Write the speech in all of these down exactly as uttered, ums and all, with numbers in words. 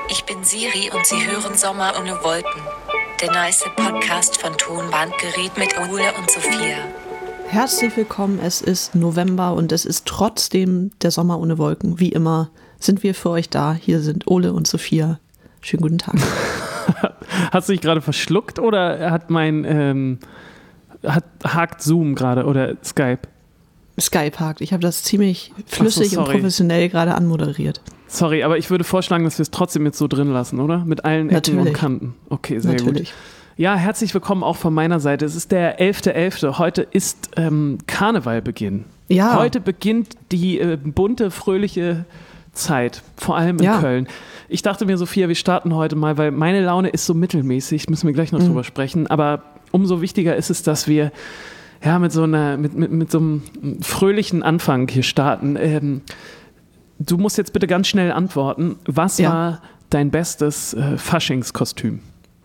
Ich bin Siri und Sie hören Sommer ohne Wolken. Der nice Podcast von Tonbandgerät mit Ole und Sophia. Herzlich willkommen, es ist November und es ist trotzdem der Sommer ohne Wolken. Wie immer sind wir für euch da. Hier sind Ole und Sophia. Schönen guten Tag. Hast du dich gerade verschluckt oder hat mein ähm, hat hakt Zoom gerade oder Skype? Skype hakt. Ich habe das ziemlich flüssig so, und professionell gerade anmoderiert. Sorry, aber ich würde vorschlagen, dass wir es trotzdem jetzt so drin lassen, oder? Mit allen Ecken Natürlich. und Kanten. Okay, sehr Natürlich. gut. Ja, herzlich willkommen auch von meiner Seite. Es ist der elfter elfter Heute ist ähm, Karnevalbeginn. Ja. Heute beginnt die äh, bunte, fröhliche Zeit, vor allem in Ja. Köln. Ich dachte mir, Sophia, wir starten heute mal, weil meine Laune ist so mittelmäßig, müssen wir gleich noch Mhm. drüber sprechen, aber umso wichtiger ist es, dass wir ja, mit so einer, mit, mit, mit so einem fröhlichen Anfang hier starten. Ähm, du musst jetzt bitte ganz schnell antworten. Was Ja. war dein bestes äh, Faschingskostüm?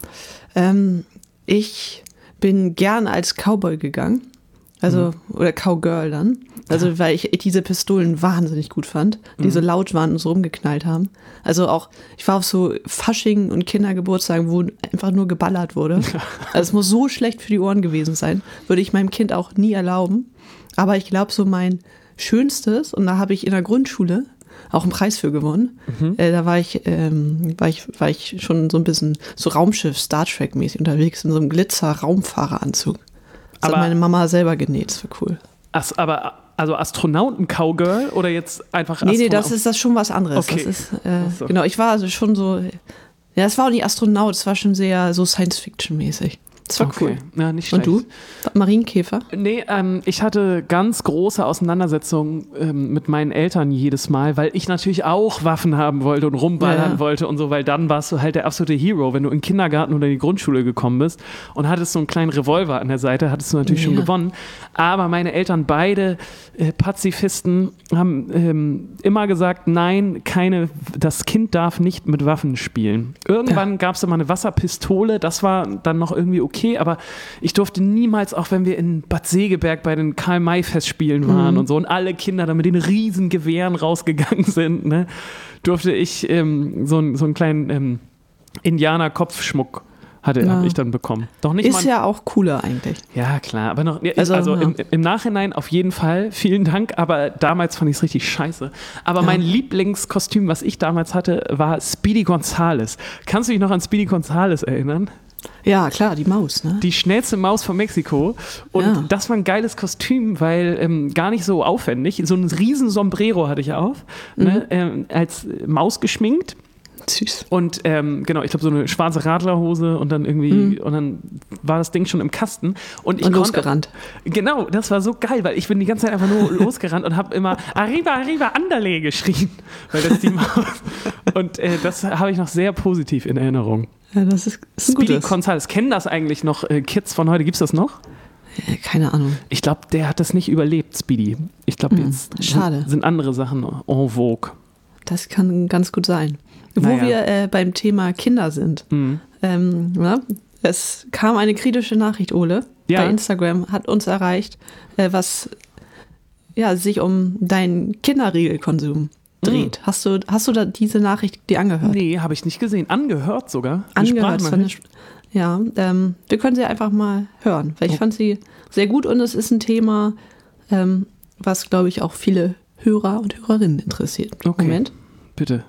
Ähm, ich bin gern als Cowboy gegangen. Also, Mhm. oder Cowgirl dann. Also, weil ich diese Pistolen wahnsinnig gut fand, die Mhm. so laut waren und so rumgeknallt haben. Also auch, ich war auf so Fasching und Kindergeburtstagen, wo einfach nur geballert wurde. Also es muss so schlecht für die Ohren gewesen sein. Würde ich meinem Kind auch nie erlauben. Aber ich glaube, so mein schönstes, und da habe ich in der Grundschule auch einen Preis für gewonnen. Mhm. Äh, da war ich, ähm, war ich, war ich schon so ein bisschen so Raumschiff, Star Trek mäßig unterwegs in so einem Glitzer-Raumfahreranzug. Das Aber- hat meine Mama selber genäht, das war cool. Ach, aber also Astronauten-Cowgirl oder jetzt einfach Nee, nee, Astronaut? das ist das schon was anderes. Okay. Das ist, äh, Ach so. Genau, ich war also schon so, ja, es war auch nicht Astronaut, es war schon sehr so Science-Fiction-mäßig. Das war Okay. cool. Ja, nicht Und schlecht. du? Marienkäfer? Nee, ähm, ich hatte ganz große Auseinandersetzungen ähm, mit meinen Eltern jedes Mal, weil ich natürlich auch Waffen haben wollte und rumballern Ja, ja. wollte und so, weil dann warst du halt der absolute Hero, wenn du in den Kindergarten oder in die Grundschule gekommen bist und hattest so einen kleinen Revolver an der Seite, hattest du natürlich schon Ja. gewonnen. Aber meine Eltern, beide äh, Pazifisten, haben ähm, immer gesagt, nein, keine, das Kind darf nicht mit Waffen spielen. Irgendwann gab es immer eine Wasserpistole, das war dann noch irgendwie okay, aber ich durfte niemals, auch wenn wir in Bad Segeberg bei den Karl-May-Festspielen waren Mhm. und so und alle Kinder da mit den riesen Gewehren rausgegangen sind, ne, durfte ich ähm, so, einen- so einen kleinen ähm, Indianer-Kopfschmuck hatte, Ja. habe ich dann bekommen. Doch nicht Ist mal, ja auch cooler eigentlich. ja, klar, aber noch, ja, Also, also, ja. im, im Nachhinein auf jeden Fall, vielen Dank, aber damals fand ich es richtig scheiße. Aber Ja. mein Lieblingskostüm, was ich damals hatte, war Speedy Gonzales. Kannst du dich noch an Speedy Gonzales erinnern? Ja, klar, die Maus, ne? Die schnellste Maus von Mexiko. Und Ja. das war ein geiles Kostüm, weil ähm, gar nicht so aufwendig. So ein riesen Sombrero hatte ich auf, ne, ähm, als Maus geschminkt. Süß. Und ähm, genau, ich glaube, so eine schwarze Radlerhose und dann irgendwie, Mhm. und dann war das Ding schon im Kasten. Und ich Und konnte- losgerannt. Genau, das war so geil, weil ich bin die ganze Zeit einfach nur losgerannt und habe immer Arriba, Arriba, Anderle geschrien, weil das die Maus. Und äh, das habe ich noch sehr positiv in Erinnerung. Ja, das ist, ist ein Speedy gutes. Gonzales, kennen das eigentlich noch äh, Kids von heute? Gibt's das noch? Äh, Keine Ahnung. Ich glaube, der hat das nicht überlebt, Speedy. Ich glaube, Hm, jetzt schade. Sind, sind andere Sachen en vogue. Das kann ganz gut sein. Wo Naja. wir äh, beim Thema Kinder sind. Mhm. Ähm, ja, es kam eine kritische Nachricht, Ole, Ja. bei Instagram, hat uns erreicht, äh, was ja, sich um deinen Kinderriegelkonsum dreht. Hast du, hast du da diese Nachricht dir angehört? Nee, habe ich nicht gesehen. Angehört sogar. Eine Angehört. es war eine Sprachnachricht. Sp- Ja, ähm, wir können sie einfach mal hören, weil ich Oh. fand sie sehr gut und es ist ein Thema, ähm, was, glaube ich, auch viele Hörer und Hörerinnen interessiert. Okay. Moment. Bitte.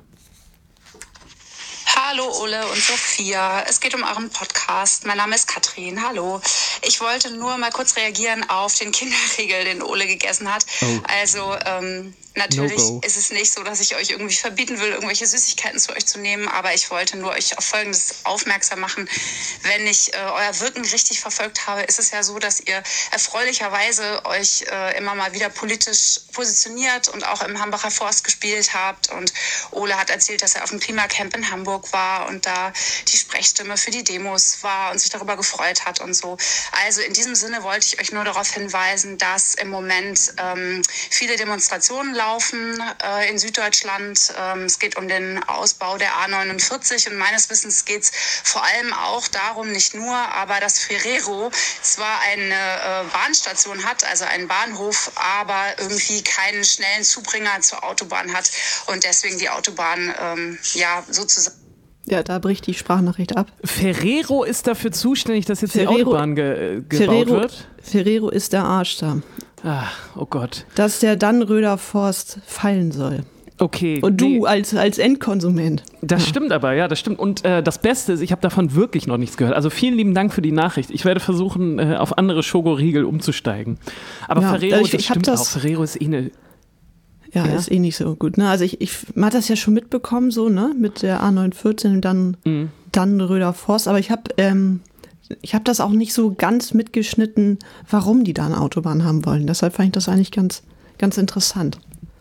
Hallo Ole und Sophia, es geht um euren Podcast. Mein Name ist Katrin, hallo. Ich wollte nur mal kurz reagieren auf den Kinderriegel, den Ole gegessen hat. Oh. Also ähm, natürlich No go. ist es nicht so, dass ich euch irgendwie verbieten will, irgendwelche Süßigkeiten zu euch zu nehmen, aber ich wollte nur euch auf Folgendes aufmerksam machen. Wenn ich äh, euer Wirken richtig verfolgt habe, ist es ja so, dass ihr erfreulicherweise euch äh, immer mal wieder politisch positioniert und auch im Hambacher Forst gespielt habt. Und Ole hat erzählt, dass er auf dem Klimacamp in Hamburg war und da die Sprechstimme für die Demos war und sich darüber gefreut hat und so. Also in diesem Sinne wollte ich euch nur darauf hinweisen, dass im Moment ähm, viele Demonstrationen laufen äh, in Süddeutschland. Ähm, es geht um den Ausbau der A neunundvierzig und meines Wissens geht es vor allem auch darum, nicht nur, aber dass Ferrero zwar eine äh, Bahnstation hat, also einen Bahnhof, aber irgendwie keinen schnellen Zubringer zur Autobahn hat und deswegen die Autobahn ähm, ja sozusagen Ja, da bricht die Sprachnachricht ab. Ferrero ist dafür zuständig, dass jetzt Ferrero, die Autobahn ge gebaut Ferrero, wird? Ferrero ist der Arsch da. Ah, oh Gott. Dass der Dannröder Forst fallen soll. Okay. Und du nee. als, als Endkonsument. Das ja. stimmt aber, ja, das stimmt. Und äh, das Beste ist, ich habe davon wirklich noch nichts gehört. Also vielen lieben Dank für die Nachricht. Ich werde versuchen, äh, auf andere Schokoriegel umzusteigen. Aber Ja, Ferrero, ich- das ich hab stimmt das- auch. Ferrero ist eh eine... Ja, Ja. ist eh nicht so gut. Ne? Also ich, ich, man hat das ja schon mitbekommen, so, ne, mit der A neun vierzehn und dann, Mhm. dann Röder Forst. Aber ich habe ähm, ich hab das auch nicht so ganz mitgeschnitten, warum die da eine Autobahn haben wollen. Deshalb fand ich das eigentlich ganz, ganz interessant.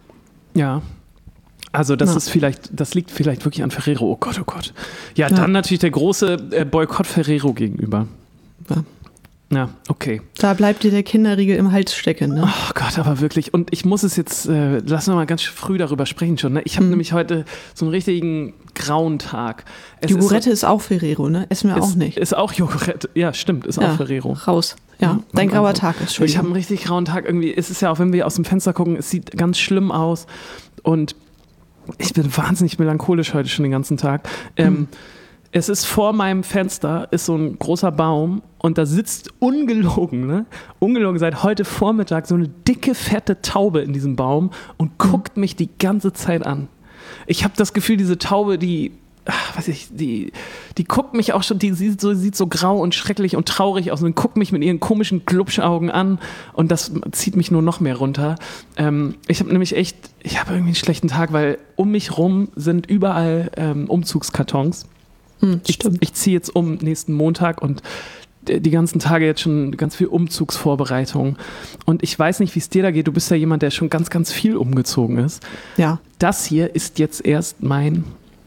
Ja. Also das Ja. ist vielleicht, das liegt vielleicht wirklich an Ferrero. Oh Gott, oh Gott. Ja, Ja. dann natürlich der große äh, Boykott Ferrero gegenüber. Ja. Ja, okay. Da bleibt dir der Kinderriegel im Hals stecken. Ne? Oh Gott, aber wirklich. Und ich muss es jetzt, äh, lass uns mal ganz früh darüber sprechen schon. Ne? Ich habe Mhm. nämlich heute so einen richtigen grauen Tag. Es Jogurette ist, ist auch Ferrero, ne? Essen wir so, auch ist, nicht. Ist auch Jogurette. Ja, stimmt, ist ja, auch Ferrero. raus. Ja, dein und grauer also, Tag ist schon. Ich habe einen richtig grauen Tag. Irgendwie ist es ja auch, wenn wir aus dem Fenster gucken, es sieht ganz schlimm aus. Und ich bin wahnsinnig melancholisch heute schon den ganzen Tag. Ähm, Mhm. Es ist vor meinem Fenster ist so ein großer Baum und da sitzt ungelogen, ne? Ungelogen seit heute Vormittag so eine dicke, fette Taube in diesem Baum und guckt mich die ganze Zeit an. Ich habe das Gefühl, diese Taube, die, ach, weiß ich, die, die guckt mich auch schon, die sieht so, sieht so grau und schrecklich und traurig aus und guckt mich mit ihren komischen Glubschaugen an und das zieht mich nur noch mehr runter. Ähm, ich habe nämlich echt, ich habe irgendwie einen schlechten Tag, weil um mich rum sind überall ähm, Umzugskartons. Hm, Ich, ich ziehe jetzt um nächsten Montag und die ganzen Tage jetzt schon ganz viel Umzugsvorbereitung. Und ich weiß nicht, wie es dir da geht. Du bist ja jemand, der schon ganz, ganz viel umgezogen ist. Ja. Das hier ist jetzt erst mein,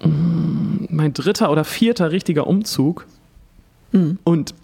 mm, mein dritter oder vierter richtiger Umzug. Mhm. Und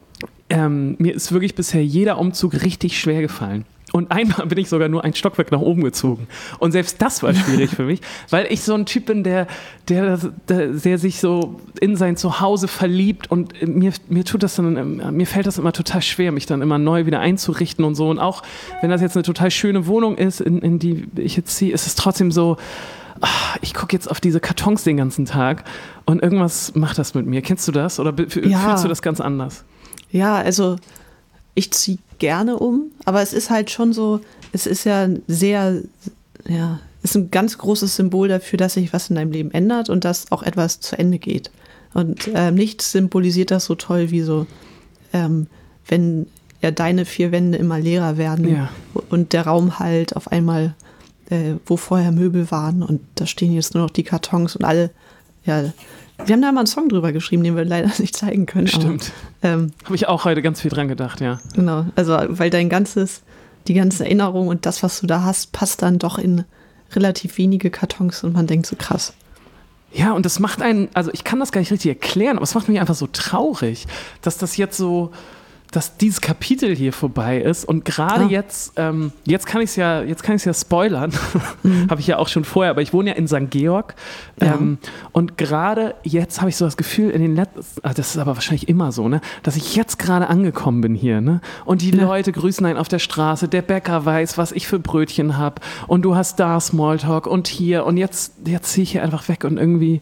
ähm, mir ist wirklich bisher jeder Umzug richtig schwer gefallen. Und einmal bin ich sogar nur ein Stockwerk nach oben gezogen. Und selbst das war schwierig für mich, weil ich so ein Typ bin, der, der, der, der sich so in sein Zuhause verliebt. Und mir, mir tut das dann, mir fällt das immer total schwer, mich dann immer neu wieder einzurichten und so. Und auch wenn das jetzt eine total schöne Wohnung ist, in, in die ich jetzt ziehe, ist es trotzdem so, ach, ich gucke jetzt auf diese Kartons den ganzen Tag und irgendwas macht das mit mir. Kennst du das? Oder Ja. fühlst du das ganz anders? Ja, also ich ziehe gerne um, aber es ist halt schon so, es ist ja sehr, ja, ist ein ganz großes Symbol dafür, dass sich was in deinem Leben ändert und dass auch etwas zu Ende geht. Und ähm, nichts symbolisiert das so toll wie so, ähm, wenn ja deine vier Wände immer leerer werden Ja. und der Raum halt auf einmal, äh, wo vorher Möbel waren und da stehen jetzt nur noch die Kartons und alle, ja, wir haben da mal einen Song drüber geschrieben, den wir leider nicht zeigen können. Stimmt. Aber, ähm, Habe ich auch heute ganz viel dran gedacht, ja. Genau, also weil dein ganzes, die ganzen Erinnerungen und das, was du da hast, passt dann doch in relativ wenige Kartons und man denkt so krass. Ja, und das macht einen, also ich kann das gar nicht richtig erklären, aber es macht mich einfach so traurig, dass das jetzt so, dass dieses Kapitel hier vorbei ist und gerade Ah. jetzt, ähm, jetzt kann ich es ja, jetzt kann ich es ja spoilern, habe ich ja auch schon vorher, aber ich wohne ja in Sankt Georg Ja. ähm, und gerade jetzt habe ich so das Gefühl in den letzten, ah, das ist aber wahrscheinlich immer so, ne, dass ich jetzt gerade angekommen bin hier, ne, und die Ja. Leute grüßen einen auf der Straße, der Bäcker weiß, was ich für Brötchen habe und du hast da Smalltalk und hier und jetzt, jetzt ziehe ich hier einfach weg und irgendwie,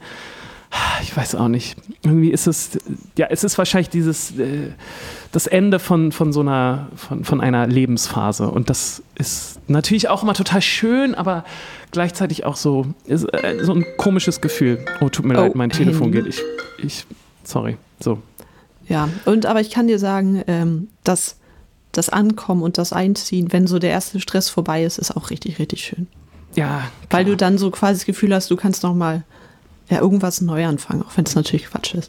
ich weiß auch nicht. Irgendwie ist es, ja, es ist wahrscheinlich dieses, äh, das Ende von, von so einer, von, von einer Lebensphase. Und das ist natürlich auch immer total schön, aber gleichzeitig auch so, ist, äh, so ein komisches Gefühl. Oh, tut mir Oh, leid, mein Telefon Handy. geht. Ich, ich, sorry. So. Ja, und aber ich kann dir sagen, ähm, dass das Ankommen und das Einziehen, wenn so der erste Stress vorbei ist, ist auch richtig, richtig schön. Ja, Weil klar. du dann so quasi das Gefühl hast, du kannst noch mal ja, irgendwas neu anfangen, auch wenn es natürlich Quatsch ist.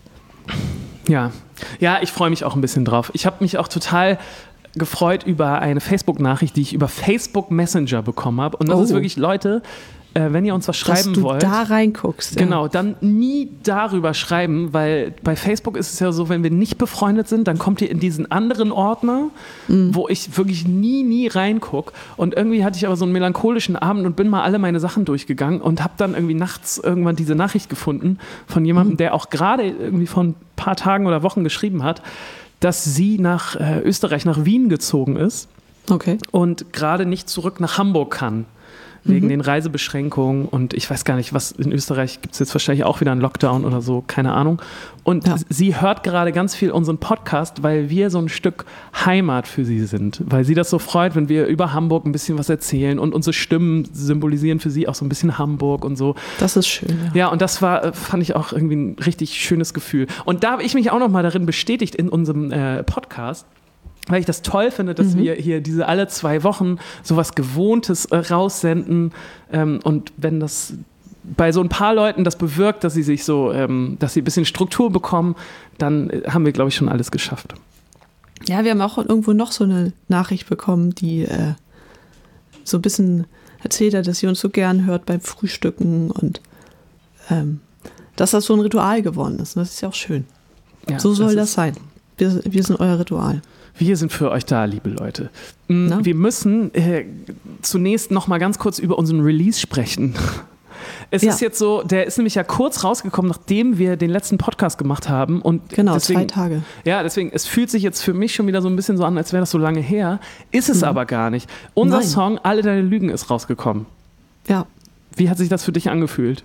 Ja, ja, ich freue mich auch ein bisschen drauf. Ich habe mich auch total gefreut über eine Facebook-Nachricht, die ich über Facebook Messenger bekommen habe. Und das Oh. ist wirklich, Leute, äh, wenn ihr uns was schreiben Dass du wollt. da reinguckst. Genau, dann nie darüber schreiben, weil bei Facebook ist es ja so, wenn wir nicht befreundet sind, dann kommt ihr in diesen anderen Ordner, Mhm. wo ich wirklich nie, nie reingucke. Und irgendwie hatte ich aber so einen melancholischen Abend und bin mal alle meine Sachen durchgegangen und habe dann irgendwie nachts irgendwann diese Nachricht gefunden von jemandem, Mhm. der auch gerade irgendwie vor ein paar Tagen oder Wochen geschrieben hat, dass sie nach äh, Österreich, nach Wien gezogen ist Okay. und gerade nicht zurück nach Hamburg kann. wegen Mhm. den Reisebeschränkungen und ich weiß gar nicht, was in Österreich gibt es jetzt wahrscheinlich auch wieder einen Lockdown oder so, keine Ahnung. Und Ja. sie hört gerade ganz viel unseren Podcast, weil wir so ein Stück Heimat für sie sind, weil sie das so freut, wenn wir über Hamburg ein bisschen was erzählen und unsere Stimmen symbolisieren für sie auch so ein bisschen Hamburg und so. Das ist schön, ja. Ja, und das war, äh, fand ich auch irgendwie ein richtig schönes Gefühl. Und da habe ich mich auch nochmal darin bestätigt in unserem äh, Podcast, weil ich das toll finde, dass Mhm. wir hier diese alle zwei Wochen sowas Gewohntes äh, raussenden. Ähm, und wenn das bei so ein paar Leuten das bewirkt, dass sie sich so, ähm, dass sie ein bisschen Struktur bekommen, dann äh, haben wir, glaube ich, schon alles geschafft. Ja, wir haben auch irgendwo noch so eine Nachricht bekommen, die äh, so ein bisschen erzählt hat, dass sie uns so gern hört beim Frühstücken und ähm, dass das so ein Ritual geworden ist. Und das ist ja auch schön. Ja, so soll das ist- sein. Wir, wir sind euer Ritual. Wir sind für euch da, liebe Leute. Mm, Na? Wir müssen äh, zunächst noch mal ganz kurz über unseren Release sprechen. Es Ja. ist jetzt so, der ist nämlich ja kurz rausgekommen, nachdem wir den letzten Podcast gemacht haben. Und Genau, deswegen, zwei Tage. Ja, deswegen, es fühlt sich jetzt für mich schon wieder so ein bisschen so an, als wäre das so lange her. Ist es aber gar nicht. Unser Mhm. Nein. Song Alle deine Lügen ist rausgekommen. Ja. Wie hat sich das für dich angefühlt?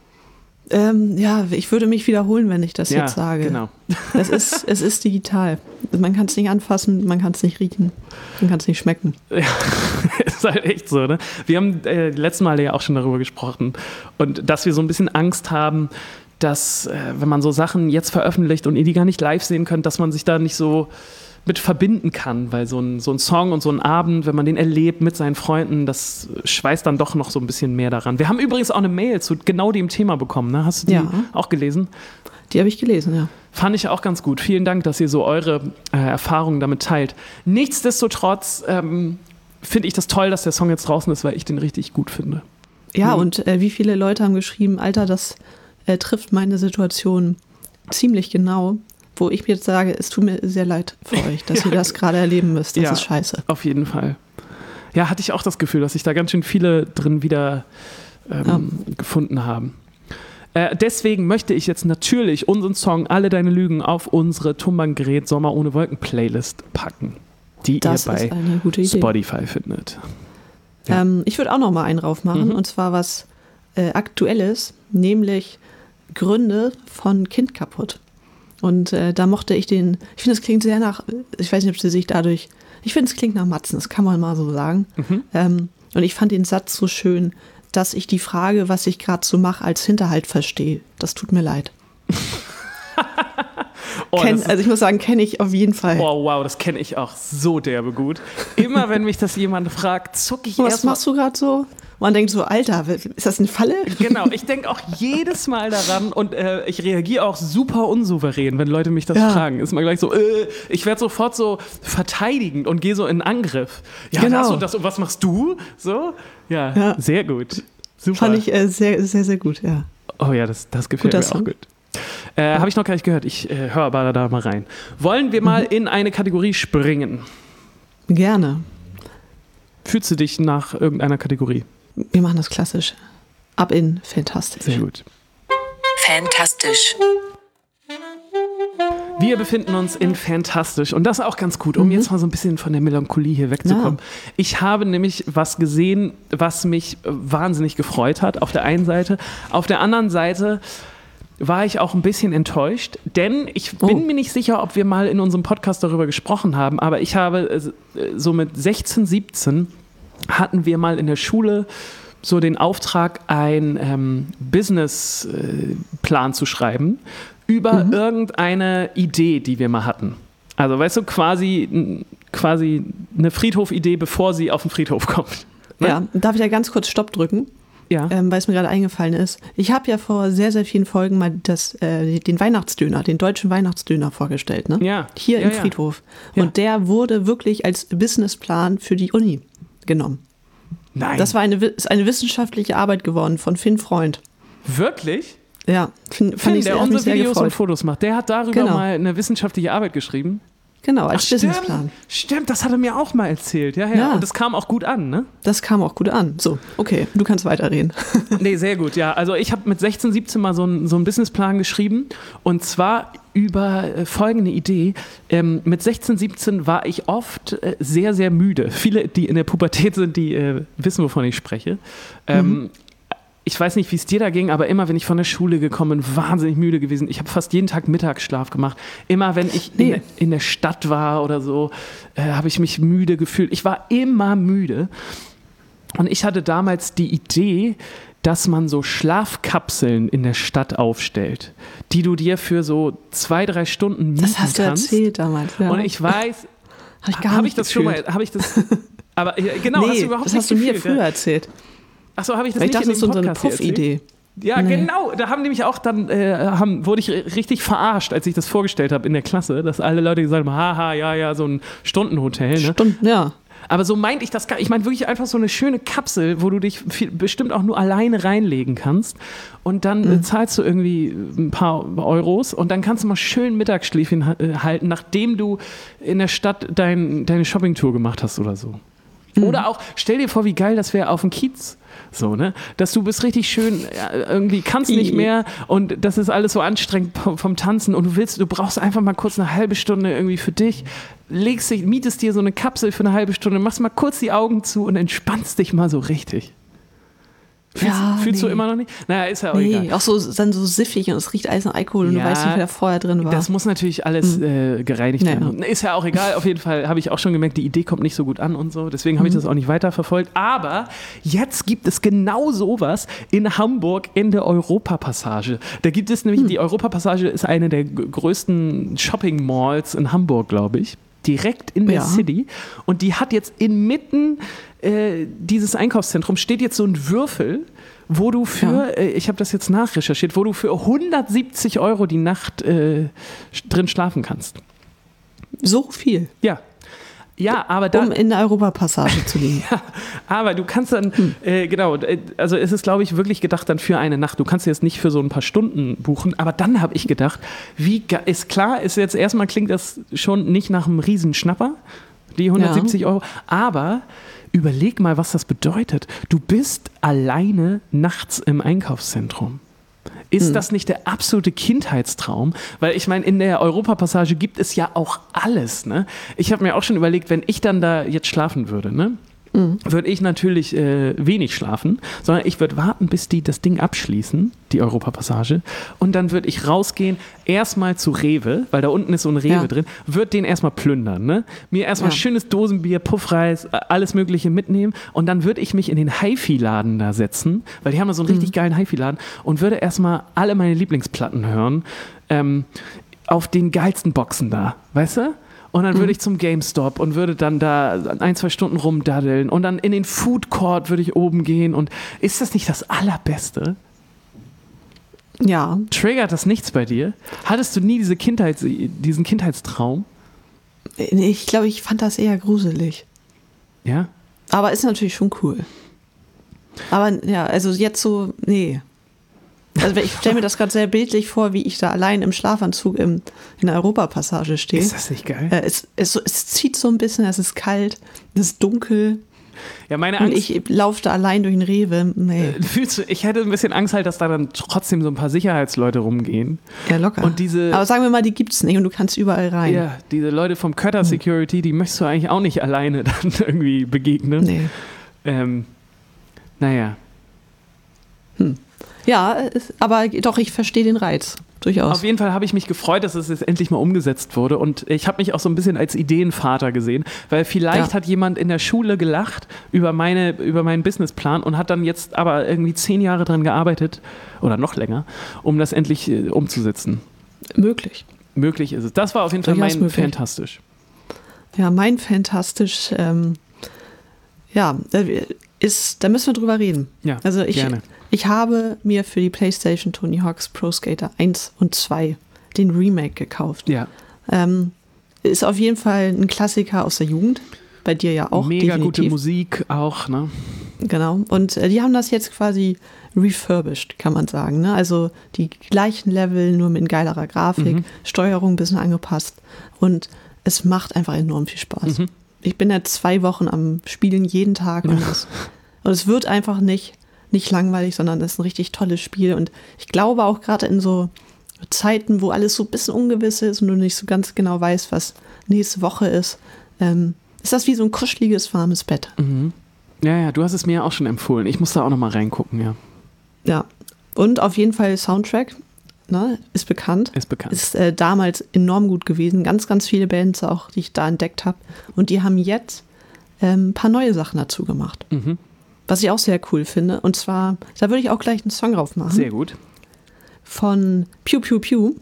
Ähm, ja, ich würde mich wiederholen, wenn ich das ja, jetzt sage. genau. Es ist, es ist digital. Man kann es nicht anfassen, man kann es nicht riechen, man kann es nicht schmecken. Ja, ist halt echt so, ne? Wir haben äh, die letzten Male ja auch schon darüber gesprochen und dass wir so ein bisschen Angst haben, dass, äh, wenn man so Sachen jetzt veröffentlicht und ihr die gar nicht live sehen könnt, dass man sich da nicht so mit verbinden kann, weil so ein, so ein Song und so ein Abend, wenn man den erlebt mit seinen Freunden, das schweißt dann doch noch so ein bisschen mehr daran. Wir haben übrigens auch eine Mail zu genau dem Thema bekommen, ne? Hast du die Ja. auch gelesen? Die habe ich gelesen, ja. Fand ich auch ganz gut. Vielen Dank, dass ihr so eure äh, Erfahrungen damit teilt. Nichtsdestotrotz ähm, finde ich das toll, dass der Song jetzt draußen ist, weil ich den richtig gut finde. Ja, Mhm. und äh, wie viele Leute haben geschrieben, Alter, das äh, trifft meine Situation ziemlich genau, wo ich mir jetzt sage, es tut mir sehr leid für euch, dass ihr das gerade erleben müsst. Das Ja. ist scheiße. Auf jeden Fall. Ja, hatte ich auch das Gefühl, dass sich da ganz schön viele drin wieder ähm, gefunden haben. Äh, deswegen möchte ich jetzt natürlich unseren Song Alle deine Lügen auf unsere Tonbandgerät Sommer ohne Wolken Playlist packen, die Das ihr bei ist eine gute Idee. Spotify findet. Ja. Ähm, ich würde auch noch mal einen drauf machen, Mhm. und zwar was äh, Aktuelles, nämlich Gründe von Kind kaputt. Und äh, da mochte ich den, ich finde, es klingt sehr nach, ich weiß nicht, ob sie sich dadurch, ich finde, es klingt nach Matzen, das kann man mal so sagen. Mhm. Ähm, und ich fand den Satz so schön, dass ich die Frage, was ich gerade so mache, als Hinterhalt verstehe. Das tut mir leid. Oh, Kenn, das ist- also ich muss sagen, kenne ich auf jeden Fall. Oh, wow, das kenne ich auch so derbe gut. Immer wenn mich das jemand fragt, zucke ich Was erst mal. machst du gerade so? Man denkt so, Alter, ist das eine Falle? Genau, ich denke auch jedes Mal daran und äh, ich reagiere auch super unsouverän, wenn Leute mich das Ja. fragen. Ist mal gleich so, äh, ich werde sofort so verteidigend und gehe so in Angriff. Ja, Genau. das und das und was machst du? So? Ja, Ja. sehr gut. Super. Fand ich äh, sehr, sehr, sehr gut, ja. Oh ja, das, das gefällt Guter mir auch Song. gut. Äh, Habe ich noch gar nicht gehört. Ich äh, höre aber da mal rein. Wollen wir mal in eine Kategorie springen? Gerne. Fühlst du dich nach irgendeiner Kategorie? Wir machen das klassisch. Ab in fantastisch. Sehr gut. Fantastisch. Wir befinden uns in Fantastisch und das ist auch ganz gut, um jetzt mal so ein bisschen von der Melancholie hier wegzukommen. Ich habe nämlich was gesehen, was mich äh, wahnsinnig gefreut hat, auf der einen Seite. Auf der anderen Seite war ich auch ein bisschen enttäuscht, denn ich bin Oh. mir nicht sicher, ob wir mal in unserem Podcast darüber gesprochen haben, aber ich habe äh, so mit sechzehn, siebzehn hatten wir mal in der Schule so den Auftrag, einen ähm, Businessplan zu schreiben über Mhm. irgendeine Idee, die wir mal hatten. Also weißt du, quasi, n- quasi eine Friedhofidee, bevor sie auf den Friedhof kommt. Ne? Ja, darf ich da ganz kurz Stopp drücken, Ja. ähm, weil es mir gerade eingefallen ist. Ich habe ja vor sehr, sehr vielen Folgen mal das, äh, den Weihnachtsdöner, den deutschen Weihnachtsdöner vorgestellt, ne? Ja. Hier Ja, im ja. Friedhof. Ja. Und der wurde wirklich als Businessplan für die Uni genommen. Nein. Das war eine, wi- ist eine wissenschaftliche Arbeit geworden von Finn Freund. Wirklich? Ja, fin, fand Finn, ich der sehr, hat mich unsere sehr Videos und gefreut. Fotos macht, der hat darüber Genau. mal eine wissenschaftliche Arbeit geschrieben. Genau, als Ach, Businessplan. Stimmt, stimmt, das hat er mir auch mal erzählt. Ja, ja, Ja. Und das kam auch gut an, ne? Das kam auch gut an. So, okay, du kannst weiterreden. Nee, sehr gut, ja. Also ich habe mit sechzehn, siebzehn mal so einen, so einen Businessplan geschrieben und zwar über äh, folgende Idee. Ähm, mit sechzehn, siebzehn war ich oft äh, sehr, sehr müde. Viele, die in der Pubertät sind, die äh, wissen, wovon ich spreche. Ähm, mhm. Ich weiß nicht, wie es dir da ging, aber immer, wenn ich von der Schule gekommen bin, wahnsinnig müde gewesen. Ich habe fast jeden Tag Mittagsschlaf gemacht. Immer, wenn ich Nee. in, in der Stadt war oder so, äh, habe ich mich müde gefühlt. Ich war immer müde. Und ich hatte damals die Idee, dass man so Schlafkapseln in der Stadt aufstellt, die du dir für so zwei, drei Stunden mieten Das hast du kannst. erzählt damals. Ja. Und ich weiß, Hab ich gar habe nicht ich das schon mal, gefühlt. habe ich das, aber ja, genau, hast Nee, du überhaupt das nicht hast du mir gefühlt, früher ja? erzählt. Achso, habe ich das Weil ich nicht dachte, in das ist dem so eine Podcast erzählt? Puff-Idee. Ja, Nee. genau. Da haben nämlich auch dann, äh, haben, wurde ich richtig verarscht, als ich das vorgestellt habe in der Klasse, dass alle Leute gesagt haben, haha, ja, ja, so ein Stundenhotel. Ne? Stunden, ja. Aber so meinte ich das gar nicht. Ich meine wirklich einfach so eine schöne Kapsel, wo du dich viel, bestimmt auch nur alleine reinlegen kannst. Und dann Mhm. äh, zahlst du irgendwie ein paar Euros und dann kannst du mal schön Mittagsschläfchen ha- äh, halten, nachdem du in der Stadt dein, deine Shoppingtour gemacht hast oder so. Mhm. Oder auch, stell dir vor, wie geil das wäre auf dem Kiez. So, ne? Dass du bist richtig schön, ja, irgendwie kannst nicht mehr und das ist alles so anstrengend vom, vom Tanzen und du willst, du brauchst einfach mal kurz eine halbe Stunde irgendwie für dich, legst dich, mietest dir so eine Kapsel für eine halbe Stunde, machst mal kurz die Augen zu und entspannst dich mal so richtig. Fühlst, Ja, fühlst du nee. immer noch nicht? Naja, ist ja auch Nee, egal. auch so, dann so siffig und es riecht alles nach Alkohol und Ja, du weißt nicht, wer da vorher drin war. Das muss natürlich alles äh, gereinigt Naja. werden. Ist ja auch egal, auf jeden Fall habe ich auch schon gemerkt, die Idee kommt nicht so gut an und so. Deswegen habe ich das auch nicht weiterverfolgt. Aber jetzt gibt es genau sowas in Hamburg in der Europapassage. Da gibt es nämlich, die Europapassage ist eine der g- größten Shopping-Malls in Hamburg, glaube ich. Direkt in der Ja. City. Und die hat jetzt inmitten äh, dieses Einkaufszentrums steht jetzt so ein Würfel, wo du für, äh, ich habe das jetzt nachrecherchiert, wo du für hundertsiebzig Euro die Nacht äh, sch- drin schlafen kannst. So viel, Ja. Ja, aber da, um in der Europapassage zu liegen. aber du kannst dann, äh, genau, äh, also es ist, glaube ich, wirklich gedacht dann für eine Nacht. Du kannst jetzt nicht für so ein paar Stunden buchen, aber dann habe ich gedacht, wie ge- ist klar, ist jetzt erstmal klingt das schon nicht nach einem Riesenschnapper, die hundertsiebzig Euro, aber überleg mal, was das bedeutet. Du bist alleine nachts im Einkaufszentrum. Ist das nicht der absolute Kindheitstraum? Weil ich meine, in der Europapassage gibt es ja auch alles. Ne? Ich habe mir auch schon überlegt, wenn ich dann da jetzt schlafen würde, ne? würde ich natürlich äh, wenig schlafen, sondern ich würde warten, bis die das Ding abschließen, die Europapassage, und dann würde ich rausgehen, erstmal zu Rewe, weil da unten ist so ein Rewe Ja. drin, würde den erstmal plündern, ne? Mir erstmal Ja. schönes Dosenbier, Puffreis, äh, alles Mögliche mitnehmen und dann würde ich mich in den Hi-Fi-Laden da setzen, weil die haben da so einen richtig geilen Hi-Fi-Laden und würde erstmal alle meine Lieblingsplatten hören, ähm, auf den geilsten Boxen da, weißt du? Und dann würde ich zum GameStop und würde dann da ein, zwei Stunden rumdaddeln und dann in den Food Court würde ich oben gehen und ist das nicht das Allerbeste? Ja, Triggert das nichts bei dir? Hattest du nie diese Kindheits, diesen Kindheitstraum? ich glaube, ich fand das eher gruselig. Ja? Aber ist natürlich schon cool. Aber ja, also jetzt so, nee. Also ich stelle mir das gerade sehr bildlich vor, wie ich da allein im Schlafanzug im, in der Europapassage stehe. Ist das nicht geil? Äh, es, es, es zieht so ein bisschen, es ist kalt, es ist dunkel Ja, meine und Angst. ich laufe da allein durch den Rewe. Nee, Fühlst du, ich hätte ein bisschen Angst halt, dass da dann trotzdem so ein paar Sicherheitsleute rumgehen. ja locker. Und diese, Aber sagen wir mal, die gibt's nicht und du kannst überall rein. ja, diese Leute vom Kötter Security, die möchtest du eigentlich auch nicht alleine dann irgendwie begegnen. Nee. Ähm, naja. Ja, es, aber doch, ich verstehe den Reiz. Durchaus. Auf jeden Fall habe ich mich gefreut, dass es jetzt endlich mal umgesetzt wurde und ich habe mich auch so ein bisschen als Ideenvater gesehen, weil vielleicht Ja. hat jemand in der Schule gelacht über, meine, über meinen Businessplan und hat dann jetzt aber irgendwie zehn Jahre dran gearbeitet oder noch länger, um das endlich äh, umzusetzen. Möglich. Möglich ist es. Das war auf jeden Fall Durchaus mein möglich. Fantastisch. Ja, mein Fantastisch, ähm, ja, da ist, da müssen wir drüber reden. Ja, Also ich, gerne. ich habe mir für die PlayStation Tony Hawk's Pro Skater eins und zwei den Remake gekauft. Ja, Ähm, ist auf jeden Fall ein Klassiker aus der Jugend. Bei dir ja auch. mega definitiv. gute Musik auch, ne? Genau. Und äh, die haben das jetzt quasi refurbished, kann man sagen. Ne? Also die gleichen Level, nur mit geilerer Grafik, Mhm. Steuerung ein bisschen angepasst. Und es macht einfach enorm viel Spaß. Mhm. Ich bin ja zwei Wochen am Spielen jeden Tag und, das, und es wird einfach nicht, nicht langweilig, sondern es ist ein richtig tolles Spiel. Und ich glaube auch gerade in so Zeiten, wo alles so ein bisschen ungewiss ist und du nicht so ganz genau weißt, was nächste Woche ist, ähm, ist das wie so ein kuscheliges, warmes Bett. Mhm. Ja, ja, du hast es mir ja auch schon empfohlen. Ich muss da auch nochmal reingucken, ja. Ja, und auf jeden Fall Soundtrack, ne, ist bekannt. Ist bekannt. Ist äh, damals enorm gut gewesen. Ganz, ganz viele Bands auch, die ich da entdeckt habe. Und die haben jetzt ähm, ein paar neue Sachen dazu gemacht. Mhm. Was ich auch sehr cool finde. Und zwar, da würde ich auch gleich einen Song drauf machen. Sehr gut. Von Pew Pew Pew,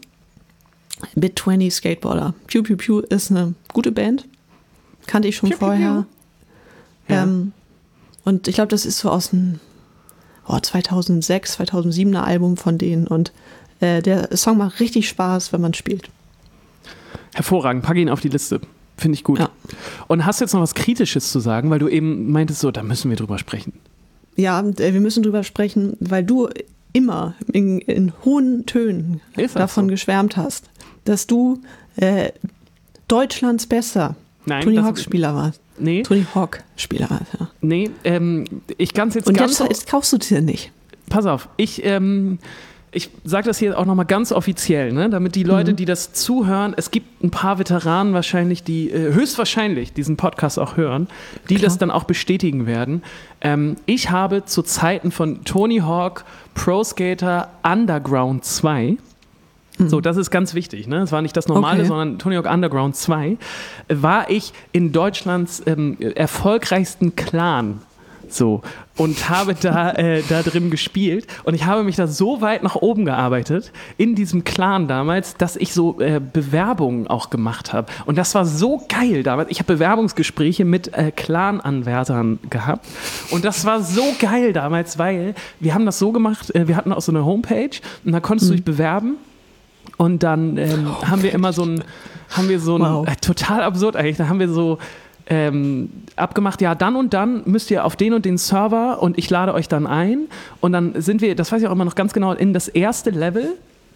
Bit zwanzig Skateboarder. Pew Pew Pew ist eine gute Band. Kannte ich schon Pew, Pew, vorher. Pew. Ja. Ähm, und ich glaube, das ist so aus dem oh, zweitausendsechs, zweitausendsiebener Album von denen. Und äh, der Song macht richtig Spaß, wenn man spielt. Hervorragend, pack ihn auf die Liste. Finde ich gut. Ja. Und hast du jetzt noch was Kritisches zu sagen, weil du eben meintest, so, da müssen wir drüber sprechen. Ja, äh, wir müssen drüber sprechen, weil du immer in, in hohen Tönen Ist das davon so? geschwärmt hast, dass du äh, Deutschlands bester Nein, Tony das- Hawk-Spieler warst. Nee, Tony Hawk-Spieler warst, ja. nee, ähm, ich kann es jetzt Und ganz... jetzt, jetzt kaufst du dir nicht. Pass auf, ich, ähm, ich sage das hier auch nochmal ganz offiziell, ne? Damit die Leute, Mhm. die das zuhören, es gibt ein paar Veteranen wahrscheinlich, die äh, höchstwahrscheinlich diesen Podcast auch hören, die Klar. das dann auch bestätigen werden. Ähm, ich habe zu Zeiten von Tony Hawk Pro Skater Underground zwei, so, das ist ganz wichtig, ne? Es war nicht das Normale, Okay. sondern Tony Hawk Underground zwei, äh, war ich in Deutschlands ähm, erfolgreichsten Clan. So, und habe da, äh, da drin gespielt und ich habe mich da so weit nach oben gearbeitet in diesem Clan damals, dass ich so äh, Bewerbungen auch gemacht habe. Und das war so geil damals. Ich habe Bewerbungsgespräche mit äh, Clan-Anwärtern gehabt und das war so geil damals, weil wir haben das so gemacht, äh, wir hatten auch so eine Homepage und da konntest du dich bewerben. Und dann ähm, haben wir immer so ein, haben wir so ein, Wow. äh, total absurd eigentlich, da haben wir so ähm, abgemacht, ja, dann und dann müsst ihr auf den und den Server und ich lade euch dann ein. Und dann sind wir, das weiß ich auch immer noch ganz genau, in das erste Level.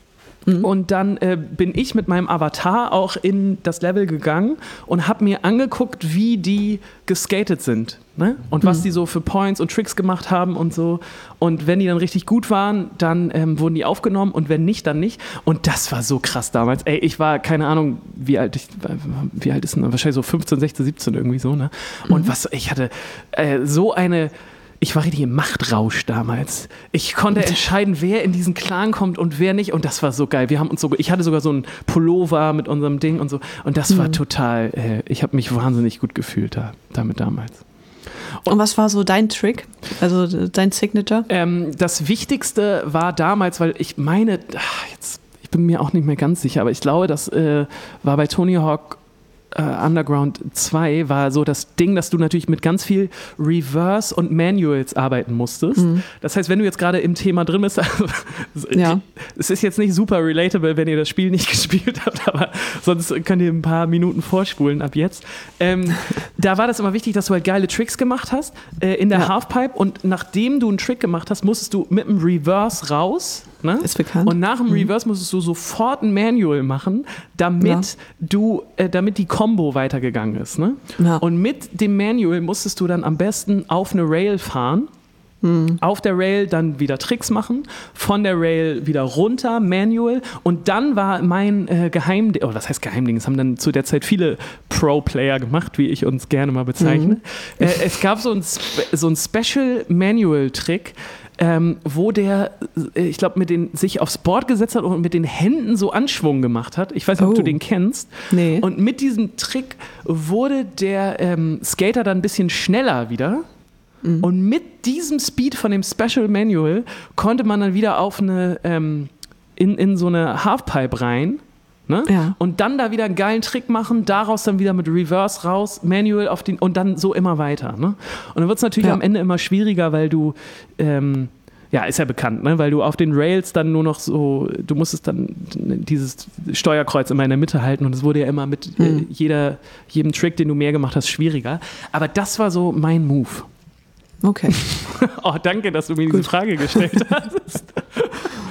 Und dann äh, bin ich mit meinem Avatar auch in das Level gegangen und habe mir angeguckt, wie die geskatet sind, ne? Und was die so für Points und Tricks gemacht haben und so. Und wenn die dann richtig gut waren, dann ähm, wurden die aufgenommen und wenn nicht, dann nicht. Und das war so krass damals. Ey, ich war, keine Ahnung, wie alt ich, wie alt ist denn, wahrscheinlich so fünfzehn, sechzehn, siebzehn irgendwie so, ne? Und was, ich hatte äh, so eine... Ich war richtig im Machtrausch damals. Ich konnte entscheiden, wer in diesen Clan kommt und wer nicht. Und das war so geil. Wir haben uns so, ich hatte sogar so einen Pullover mit unserem Ding und so. Und das war total, äh, ich habe mich wahnsinnig gut gefühlt da, damit damals. Und was war so dein Trick? Also dein Signature? Ähm, das Wichtigste war damals, weil ich meine, ach, jetzt, ich bin mir auch nicht mehr ganz sicher, aber ich glaube, das äh, war bei Tony Hawk Uh, Underground zwei war so das Ding, dass du natürlich mit ganz viel Reverse und Manuals arbeiten musstest. Mhm. Das heißt, wenn du jetzt gerade im Thema drin bist, also, ja. es ist jetzt nicht super relatable, wenn ihr das Spiel nicht gespielt habt, aber sonst könnt ihr ein paar Minuten vorspulen ab jetzt. Ähm, da war das immer wichtig, dass du halt geile Tricks gemacht hast äh, in der ja. Halfpipe und nachdem du einen Trick gemacht hast, musstest du mit dem Reverse raus. Ne? Ist bekannt. Und nach dem Reverse musstest du sofort ein Manual machen, damit ja. du, äh, damit die Combo weitergegangen ist. Ne? Ja. Und mit dem Manual musstest du dann am besten auf eine Rail fahren, mhm. auf der Rail dann wieder Tricks machen, von der Rail wieder runter, Manual. Und dann war mein äh, Geheimding, oh, was heißt Geheimding? Das haben dann zu der Zeit viele Pro-Player gemacht, wie ich uns gerne mal bezeichne. Mhm. Äh, es gab so ein, so ein Special Manual-Trick, Ähm, wo der, ich glaube, mit den sich aufs Board gesetzt hat und mit den Händen so Anschwung gemacht hat. Ich weiß nicht, oh. ob du den kennst. Nee. Und mit diesem Trick wurde der ähm, Skater dann ein bisschen schneller wieder. Mhm. Und mit diesem Speed von dem Special Manual konnte man dann wieder auf eine, ähm, in, in so eine Halfpipe rein. Ne? Ja. Und dann da wieder einen geilen Trick machen, daraus dann wieder mit Reverse raus, Manual auf den und dann so immer weiter. Ne? Und dann wird es natürlich ja. am Ende immer schwieriger, weil du, ähm, ja, ist ja bekannt, ne? Weil du auf den Rails dann nur noch so, du musstest dann dieses Steuerkreuz immer in der Mitte halten und es wurde ja immer mit mhm. äh, jeder, jedem Trick, den du mehr gemacht hast, schwieriger. Aber das war so mein Move. Okay. Oh, danke, dass du mir Gut. diese Frage gestellt hast.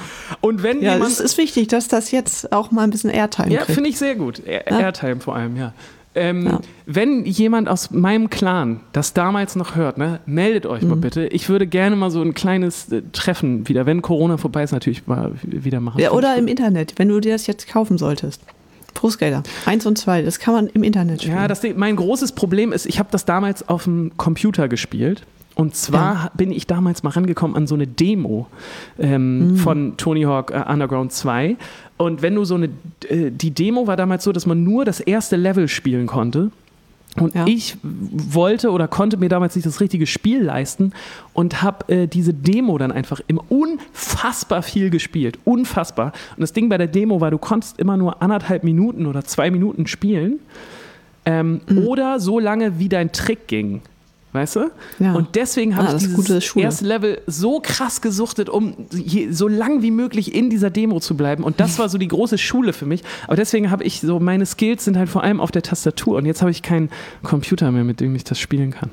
Und wenn Ja, jemand... es ist wichtig, dass das jetzt auch mal ein bisschen Airtime Ja, kriegt. finde ich sehr gut. Air- Ja. Airtime vor allem, ja. Ähm, Ja. Wenn jemand aus meinem Clan das damals noch hört, ne, meldet euch Mhm. mal bitte. Ich würde gerne mal so ein kleines äh, Treffen wieder, wenn Corona vorbei ist, natürlich mal wieder machen. Ja, Finde oder ich im gut. Internet, wenn du dir das jetzt kaufen solltest. Pro-Skater, eins und zwei, das kann man im Internet spielen. Ja, das, mein großes Problem ist, ich habe das damals auf dem Computer gespielt. Und zwar Ja. bin ich damals mal rangekommen an so eine Demo ähm, Mhm. von Tony Hawk äh, Underground zwei. Und wenn du so eine, äh, die Demo war damals so, dass man nur das erste Level spielen konnte. Und Ja. ich wollte oder konnte mir damals nicht das richtige Spiel leisten und habe äh, diese Demo dann einfach im unfassbar viel gespielt. Unfassbar. Und das Ding bei der Demo war, du konntest immer nur anderthalb Minuten oder zwei Minuten spielen. Ähm, Mhm. Oder so lange, wie dein Trick ging. Weißt du? Ja. Und deswegen habe Ah, ich das ist gute dieses Schule. erste Level so krass gesuchtet, um je, so lang wie möglich in dieser Demo zu bleiben. Und das war so die große Schule für mich. Aber deswegen habe ich so, meine Skills sind halt vor allem auf der Tastatur. Und jetzt habe ich keinen Computer mehr, mit dem ich das spielen kann.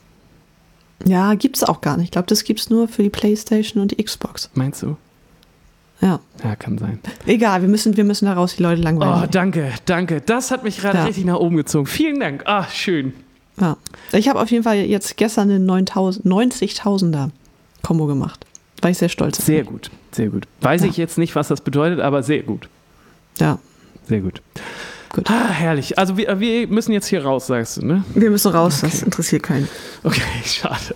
Ja, gibt's auch gar nicht. Ich glaube, das gibt's nur für die PlayStation und die Xbox. Meinst du? Ja. Ja, kann sein. Egal, wir müssen, wir müssen da raus, die Leute langweilen. Oh, danke, danke. Das hat mich gerade Ja. richtig nach oben gezogen. Vielen Dank. Ah, schön. Ja. Ich habe auf jeden Fall jetzt gestern eine neuntausend neunzigtausender Kombo gemacht. War ich sehr stolz auf Sehr mich. gut, sehr gut. Weiß Ja. ich jetzt nicht, was das bedeutet, aber sehr gut. Ja, Sehr gut. gut. Ah, herrlich. Also wir, wir müssen jetzt hier raus, sagst du, ne? Wir müssen raus, das interessiert keinen. Okay, schade.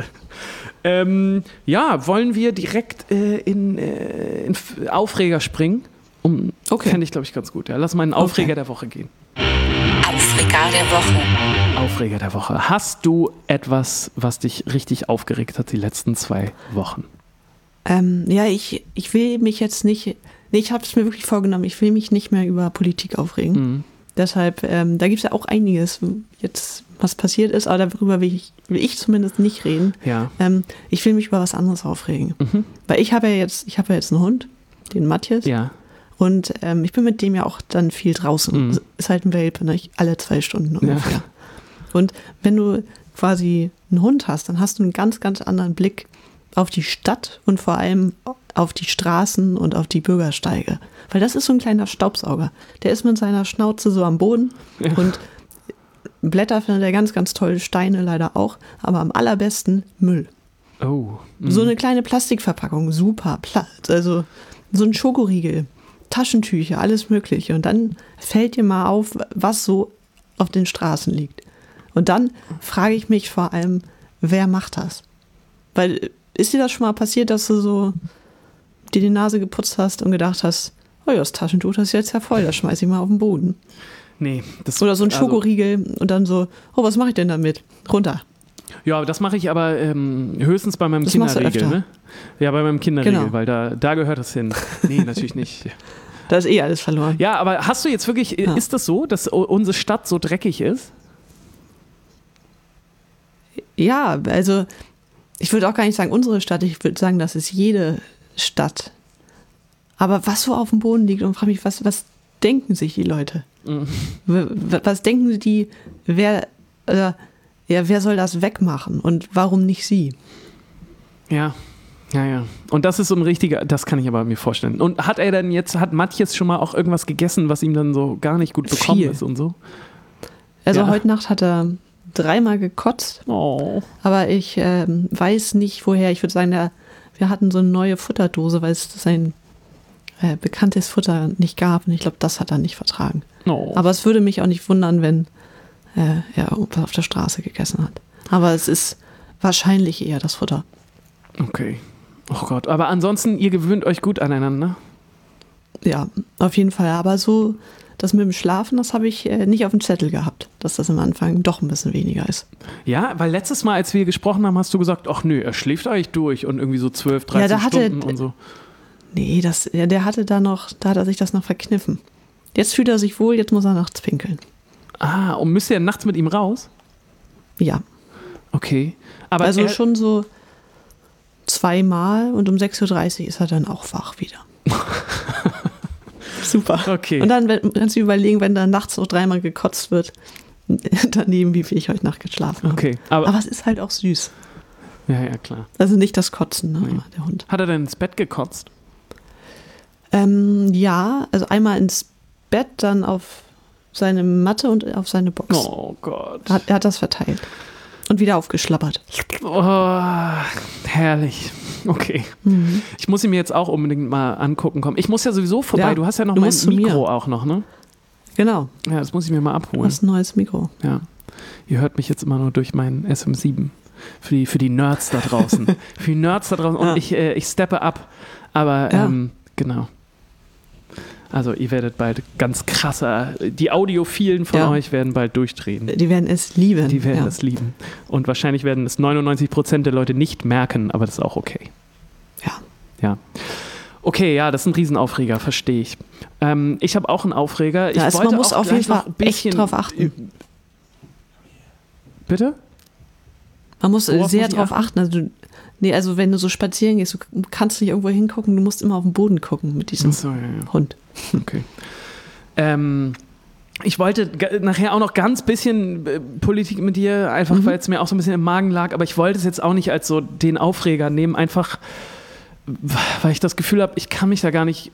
Ähm, ja, wollen wir direkt äh, in, äh, in F- Aufreger springen? Um, Okay. Fände ich, glaube ich, ganz gut. Ja, lass mal in den Aufreger der Woche gehen. Aufreger der Woche. Aufreger der Woche. Hast du etwas, was dich richtig aufgeregt hat die letzten zwei Wochen? Ähm, ja, ich, ich will mich jetzt nicht, nee, ich habe es mir wirklich vorgenommen, ich will mich nicht mehr über Politik aufregen. Mhm. Deshalb, ähm, da gibt es ja auch einiges jetzt, was passiert ist, aber darüber will ich, will ich zumindest nicht reden. Ja. Ähm, ich will mich über was anderes aufregen. Mhm. Weil ich habe ja jetzt, ich habe ja jetzt einen Hund, den Matthias. Ja. Und ähm, ich bin mit dem ja auch dann viel draußen. Mhm. Ist halt ein Welpe, ne? Ich- alle zwei Stunden ungefähr. Ja. Und wenn du quasi einen Hund hast, dann hast du einen ganz, ganz anderen Blick auf die Stadt und vor allem auf die Straßen und auf die Bürgersteige. Weil das ist so ein kleiner Staubsauger. Der ist mit seiner Schnauze so am Boden Ja. und Blätter findet er ganz, ganz toll, Steine leider auch, aber am allerbesten Müll. Oh. Mhm. So eine kleine Plastikverpackung, super, Pla also so ein Schokoriegel, Taschentücher, alles Mögliche. Und dann fällt dir mal auf, was so auf den Straßen liegt. Und dann frage ich mich vor allem, wer macht das? Weil, ist dir das schon mal passiert, dass du so dir die Nase geputzt hast und gedacht hast, oh ja, das Taschentuch, das ist jetzt ja voll, das schmeiß ich mal auf den Boden. Nee. Das, Oder so ein also- Schokoriegel und dann so, oh, was mache ich denn damit? Runter. Ja, das mache ich aber ähm, höchstens bei meinem Das machst du Kinderriegel, öfter. ne? Ja, bei meinem Kinderriegel, Genau. weil da, da gehört das hin. Nee, natürlich nicht. Da ist eh alles verloren. Ja, aber hast du jetzt wirklich, Ja. ist das so, dass u- unsere Stadt so dreckig ist? Ja, also ich würde auch gar nicht sagen unsere Stadt, ich würde sagen, das ist jede Stadt. Aber was so auf dem Boden liegt und frage mich, was, was denken sich die Leute? Mhm. W- w- Was denken die, wer, äh, ja, wer soll das wegmachen und warum nicht sie? Ja, ja, ja. Und das ist so ein richtiger, das kann ich aber mir vorstellen. Und hat er denn jetzt, hat Matthias schon mal auch irgendwas gegessen, was ihm dann so gar nicht gut bekommen Viel. ist und so? Also Ja. heute Nacht hat er dreimal gekotzt, Oh. aber ich ähm, weiß nicht woher. Ich würde sagen, der, wir hatten so eine neue Futterdose, weil es sein äh, bekanntes Futter nicht gab und ich glaube, das hat er nicht vertragen. Oh. Aber es würde mich auch nicht wundern, wenn äh, er irgendwas auf der Straße gegessen hat. Aber es ist wahrscheinlich eher das Futter. Okay. Oh Gott. Aber ansonsten, ihr gewöhnt euch gut aneinander. Ja, auf jeden Fall. Aber so, das mit dem Schlafen, das habe ich äh, nicht auf dem Zettel gehabt, dass das am Anfang doch ein bisschen weniger ist. Ja, weil letztes Mal, als wir gesprochen haben, hast du gesagt, ach nö, er schläft eigentlich durch und irgendwie so zwölf, dreizehn Ja, da hatte- Stunden und so. Nee, das, ja, der hatte da noch, da hat er sich das noch verkniffen. Jetzt fühlt er sich wohl, jetzt muss er nachts pinkeln. Ah, und müsst ihr nachts mit ihm raus? Ja, Okay. Aber also er, schon so zweimal und um sechs Uhr dreißig ist er dann auch wach wieder. Super. Okay. Und dann wenn- kannst du überlegen, wenn da nachts noch dreimal gekotzt wird, daneben, wie viel ich heute Nacht geschlafen habe. Okay, aber, Aber es ist halt auch süß. ja, ja, klar. Also nicht das Kotzen, ne? Nee. aber der Hund. Hat er denn ins Bett gekotzt? Ähm, ja, also einmal ins Bett, dann auf seine Matte und auf seine Box. Oh Gott. Er hat, er hat das verteilt. Und wieder aufgeschlappert. Oh, herrlich. Okay. Mhm. Ich muss ihn mir jetzt auch unbedingt mal angucken kommen. Ich muss ja sowieso vorbei. Ja, du hast ja noch du mein musst zu Mikro mir. auch noch, ne? Genau. Ja, das muss ich mir mal abholen. Du hast ein neues Mikro. Ja. Ihr hört mich jetzt immer nur durch meinen S M sieben. Für die, für die Nerds da draußen. Für die Nerds da draußen. Und Ja. ich, äh, ich steppe ab. Aber Ja. ähm, genau. Also ihr werdet bald ganz krasser, die Audiophilen von Ja. euch werden bald durchdrehen. Die werden es lieben. Die werden ja. es lieben. Und wahrscheinlich werden es neunundneunzig Prozent der Leute nicht merken, aber das ist auch okay. Ja. Ja. Okay, ja, das ist ein Riesenaufreger, verstehe ich. Ähm, ich habe auch einen Aufreger. Ich Ja, also wollte man muss auch auf jeden gleich noch Fall ein bisschen echt drauf achten. Bitte? Man muss Worauf sehr muss ich drauf achten. Also, du, nee, also wenn du so spazieren gehst, du kannst nicht irgendwo hingucken, du musst immer auf den Boden gucken mit diesem Achso, ja, ja. Hund. Okay. Ähm, ich wollte g- nachher auch noch ganz bisschen äh, Politik mit dir, einfach Mhm. weil es mir auch so ein bisschen im Magen lag, aber ich wollte es jetzt auch nicht als so den Aufreger nehmen, einfach weil ich das Gefühl habe, ich kann mich da gar nicht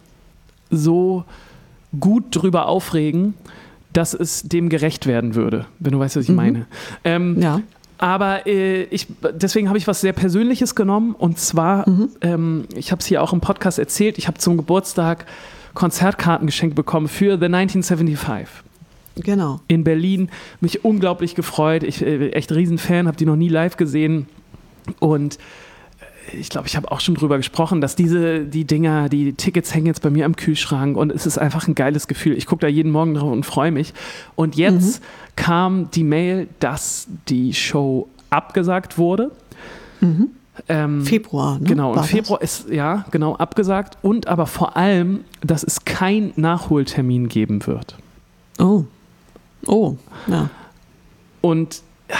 so gut drüber aufregen, dass es dem gerecht werden würde, wenn du weißt, was ich Mhm. meine. Ähm, Ja. Aber äh, ich, deswegen habe ich was sehr Persönliches genommen und zwar, Mhm. ähm, ich habe es hier auch im Podcast erzählt, ich habe zum Geburtstag Konzertkarten geschenkt bekommen für The neunzehnhundertfünfundsiebzig Genau. in Berlin. Mich unglaublich gefreut, ich äh, echt Riesenfan, habe die noch nie live gesehen und äh, ich glaube, ich habe auch schon drüber gesprochen, dass diese, die Dinger, die Tickets hängen jetzt bei mir am Kühlschrank und es ist einfach ein geiles Gefühl. Ich gucke da jeden Morgen drauf und freue mich. Und jetzt kam die Mail, dass die Show abgesagt wurde. Mhm. Ähm, Februar, ne? Genau, im war Februar ist, ja, genau, abgesagt. Und aber vor allem, dass es keinen Nachholtermin geben wird. das. Oh. Oh, ja. Und ah,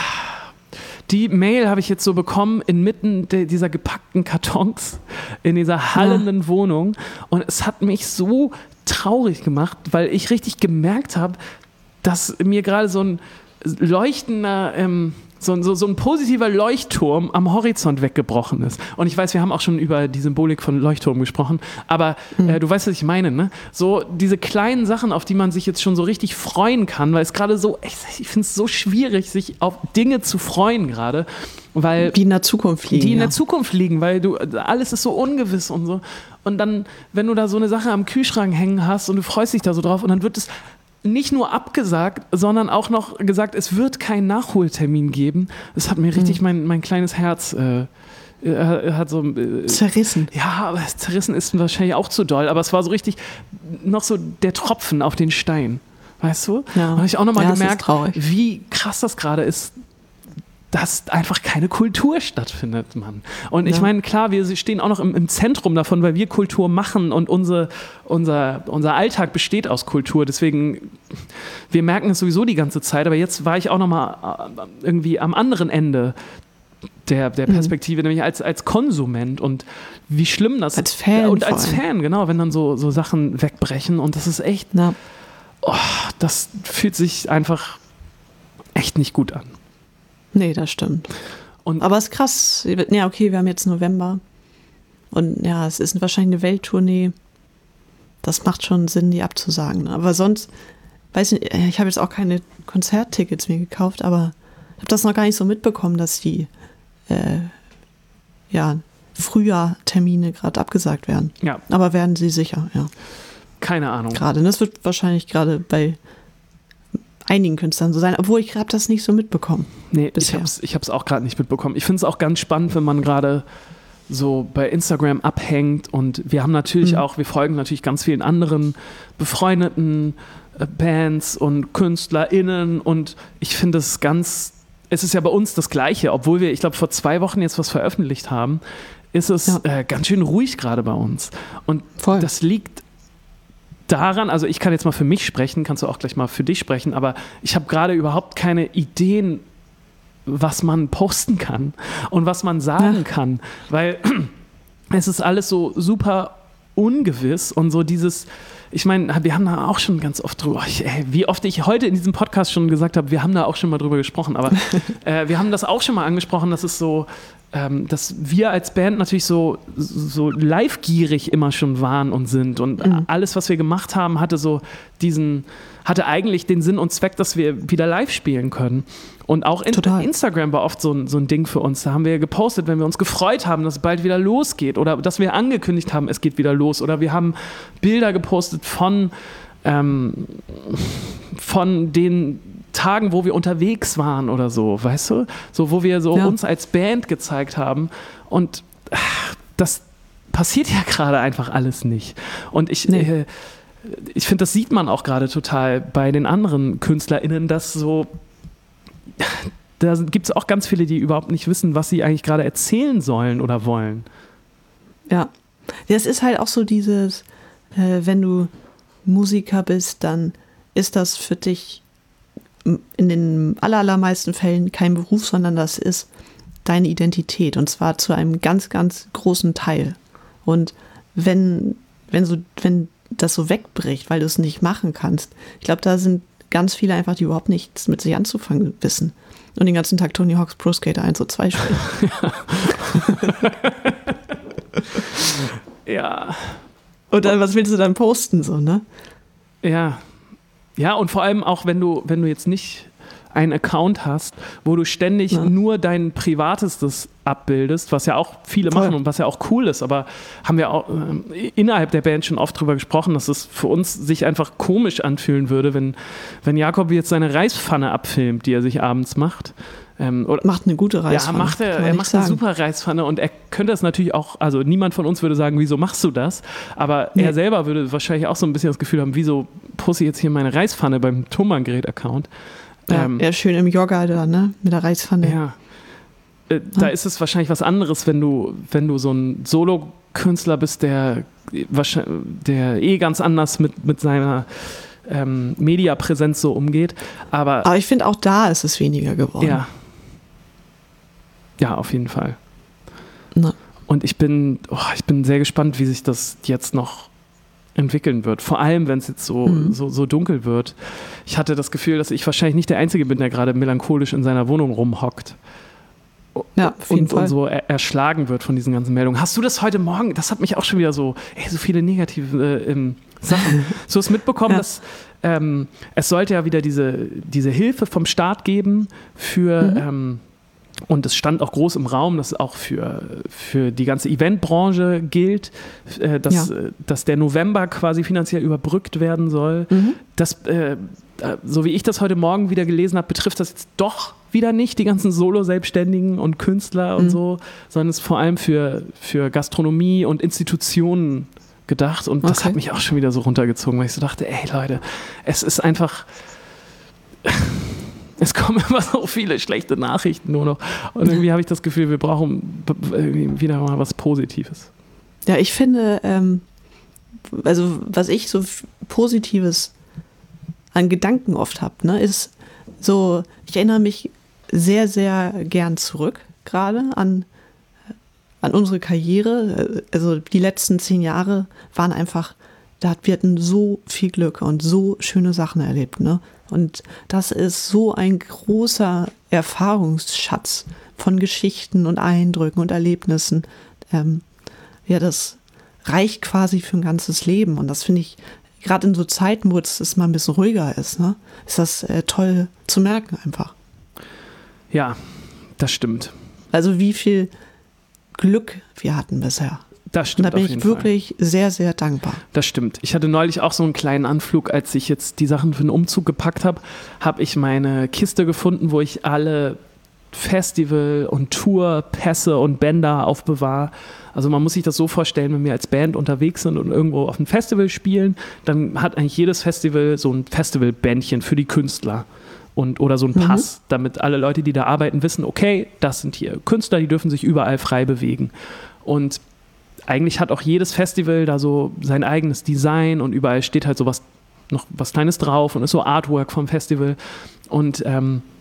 die Mail habe ich jetzt so bekommen inmitten de, dieser gepackten Kartons in dieser hallenden Wohnung. Und es hat mich so traurig gemacht, weil ich richtig gemerkt habe, dass mir gerade so ein leuchtender, ähm, so, so, so ein positiver Leuchtturm am Horizont weggebrochen ist. Und ich weiß, wir haben auch schon über die Symbolik von Leuchtturm gesprochen, aber äh, du weißt, was ich meine, ne? So diese kleinen Sachen, auf die man sich jetzt schon so richtig freuen kann, weil es gerade so, ich, ich finde es so schwierig, sich auf Dinge zu freuen gerade, weil Die in der Zukunft liegen. die in ja. der Zukunft liegen, weil du alles ist so ungewiss und so. Und dann, wenn du da so eine Sache am Kühlschrank hängen hast und du freust dich da so drauf und dann wird es nicht nur abgesagt, sondern auch noch gesagt, es wird keinen Nachholtermin geben. Das hat mir richtig mein, mein kleines Herz äh, äh, hat so äh, Zerrissen. ja, aber zerrissen ist wahrscheinlich auch zu doll, aber es war so richtig noch so der Tropfen auf den Stein. Weißt du? Ja. Und habe ich auch nochmal Ja, es ist gemerkt, traurig. wie krass das gerade ist, dass einfach keine Kultur stattfindet, Mann. Und ich Ja. meine, klar, wir stehen auch noch im, im Zentrum davon, weil wir Kultur machen und unsere, unser, unser Alltag besteht aus Kultur. Deswegen, wir merken es sowieso die ganze Zeit, aber jetzt war ich auch nochmal äh, irgendwie am anderen Ende der, der Perspektive, nämlich als, als Konsument und wie schlimm das Als Fan und vor als allem. Fan, genau, wenn dann so, so Sachen wegbrechen und das ist echt, Ja. oh, das fühlt sich einfach echt nicht gut an. Nee, das stimmt. Und Aber es ist krass. Ja, okay, wir haben jetzt November. Und ja, es ist wahrscheinlich eine Welttournee. Das macht schon Sinn, die abzusagen. Aber sonst, weiß ich, ich habe jetzt auch keine Konzerttickets mir gekauft, aber ich habe das noch gar nicht so mitbekommen, dass die äh, ja, Frühjahr-Termine gerade abgesagt werden. ja, Aber werden sie sicher, ja. keine Ahnung. Gerade. Und das wird wahrscheinlich gerade bei einigen Künstlern so sein, obwohl ich habe das nicht so mitbekommen. Nee, ich bisher. habe es ich hab's auch gerade nicht mitbekommen. Ich finde es auch ganz spannend, wenn man gerade so bei Instagram abhängt und wir haben natürlich Mhm. auch, wir folgen natürlich ganz vielen anderen befreundeten äh, Bands und KünstlerInnen und ich finde es ganz, es ist ja bei uns das Gleiche, obwohl wir, ich glaube, vor zwei Wochen jetzt was veröffentlicht haben, ist es Ja. äh, ganz schön ruhig gerade bei uns. Und Voll. das liegt daran, also ich kann jetzt mal für mich sprechen, kannst du auch gleich mal für dich sprechen, aber ich habe gerade überhaupt keine Ideen, was man posten kann und was man sagen Ja. kann, weil es ist alles so super ungewiss und so dieses, ich meine, wir haben da auch schon ganz oft drüber, ich, ey, wie oft ich heute in diesem Podcast schon gesagt habe, wir haben da auch schon mal drüber gesprochen, aber äh, wir haben das auch schon mal angesprochen, dass es so, ähm, dass wir als Band natürlich so, so live-gierig immer schon waren und sind und mhm. alles, was wir gemacht haben, hatte so diesen, hatte eigentlich den Sinn und Zweck, dass wir wieder live spielen können. Und auch in, Instagram war oft so ein, so ein Ding für uns. Da haben wir gepostet, wenn wir uns gefreut haben, dass es bald wieder losgeht oder dass wir angekündigt haben, es geht wieder los. Oder wir haben Bilder gepostet von, ähm, von den Tagen, wo wir unterwegs waren oder so, weißt du? So, wo wir so ja. uns als Band gezeigt haben. Und ach, das passiert ja gerade einfach alles nicht. Und ich... Nee. Äh, Ich finde, das sieht man auch gerade total bei den anderen KünstlerInnen, dass so, da gibt es auch ganz viele, die überhaupt nicht wissen, was sie eigentlich gerade erzählen sollen oder wollen. Ja, das ist halt auch so dieses, äh, wenn du Musiker bist, dann ist das für dich in den allermeisten Fällen kein Beruf, sondern das ist deine Identität und zwar zu einem ganz, ganz großen Teil. Und wenn, wenn so, wenn das so wegbricht, weil du es nicht machen kannst. Ich glaube, da sind ganz viele einfach, die überhaupt nichts mit sich anzufangen wissen. Und den ganzen Tag Tony Hawk's Pro Skater eins und zwei spielen. Ja. Und dann, was willst du dann posten, so, ne? Ja. Ja, und vor allem auch, wenn du, wenn du jetzt nicht einen Account hast, wo du ständig ja. nur dein Privatestes abbildest, was ja auch viele Voll. machen und was ja auch cool ist, aber haben wir auch äh, innerhalb der Band schon oft drüber gesprochen, dass es für uns sich einfach komisch anfühlen würde, wenn, wenn Jakob jetzt seine Reispfanne abfilmt, die er sich abends macht. Ähm, oder, macht eine gute Reispfanne. Ja, macht er, er macht eine super Reispfanne und er könnte es natürlich auch, also niemand von uns würde sagen, wieso machst du das? Aber nee. er selber würde wahrscheinlich auch so ein bisschen das Gefühl haben, wieso poste ich jetzt hier meine Reispfanne beim Thomann-Gerät-Account? Ja, ähm, er schön im Jogger da, ne? Mit der Reispfanne. Ja. Äh, ja. Da ist es wahrscheinlich was anderes, wenn du, wenn du so ein Solo-Künstler bist, der, der eh ganz anders mit, mit seiner ähm, Mediapräsenz so umgeht. Aber, Aber ich finde, auch da ist es weniger geworden. Ja. Ja, auf jeden Fall. Na. Und ich bin, oh, ich bin sehr gespannt, wie sich das jetzt noch entwickeln wird. Vor allem, wenn es jetzt so, mhm. so, so dunkel wird. Ich hatte das Gefühl, dass ich wahrscheinlich nicht der Einzige bin, der gerade melancholisch in seiner Wohnung rumhockt. Ja, auf jeden und, Fall. und so er, erschlagen wird von diesen ganzen Meldungen. Hast du das heute Morgen, das hat mich auch schon wieder so, ey, so viele negative äh, ähm, Sachen. So hast du mitbekommen, ja. dass ähm, es sollte ja wieder diese, diese Hilfe vom Staat geben für mhm. ähm, und es stand auch groß im Raum, dass es auch für, für die ganze Eventbranche gilt, äh, dass, ja. äh, dass der November quasi finanziell überbrückt werden soll. Mhm. Das, äh, so wie ich das heute Morgen wieder gelesen habe, betrifft das jetzt doch wieder nicht die ganzen Solo-Selbstständigen und Künstler und mhm. so, sondern es ist vor allem für, für Gastronomie und Institutionen gedacht. Und das okay. hat mich auch schon wieder so runtergezogen, weil ich so dachte, ey Leute, es ist einfach... Es kommen immer so viele schlechte Nachrichten nur noch. Und irgendwie habe ich das Gefühl, wir brauchen wieder mal was Positives. Ja, ich finde, ähm, also was ich so Positives an Gedanken oft habe, ne, ist so, ich erinnere mich sehr, sehr gern zurück gerade an, an unsere Karriere. Also die letzten zehn Jahre waren einfach, da wir hatten so viel Glück und so schöne Sachen erlebt, ne? Und das ist so ein großer Erfahrungsschatz von Geschichten und Eindrücken und Erlebnissen. Ähm, ja, das reicht quasi für ein ganzes Leben. Und das finde ich, gerade in so Zeiten, wo es mal ein bisschen ruhiger ist, ne, ist das äh, toll zu merken einfach. Ja, das stimmt. Also wie viel Glück wir hatten bisher. Das stimmt. Und da bin auf jeden ich wirklich Fall. sehr, sehr dankbar. Das stimmt. Ich hatte neulich auch so einen kleinen Anflug, als ich jetzt die Sachen für den Umzug gepackt habe, habe ich meine Kiste gefunden, wo ich alle Festival- und Tourpässe und Bänder aufbewahre. Also man muss sich das so vorstellen, wenn wir als Band unterwegs sind und irgendwo auf einem Festival spielen, dann hat eigentlich jedes Festival so ein Festivalbändchen für die Künstler. Und, oder so ein Pass, mhm. damit alle Leute, die da arbeiten, wissen, okay, das sind hier Künstler, die dürfen sich überall frei bewegen. Und eigentlich hat auch jedes Festival da so sein eigenes Design und überall steht halt so was, noch was Kleines drauf und ist so Artwork vom Festival. Und ähm,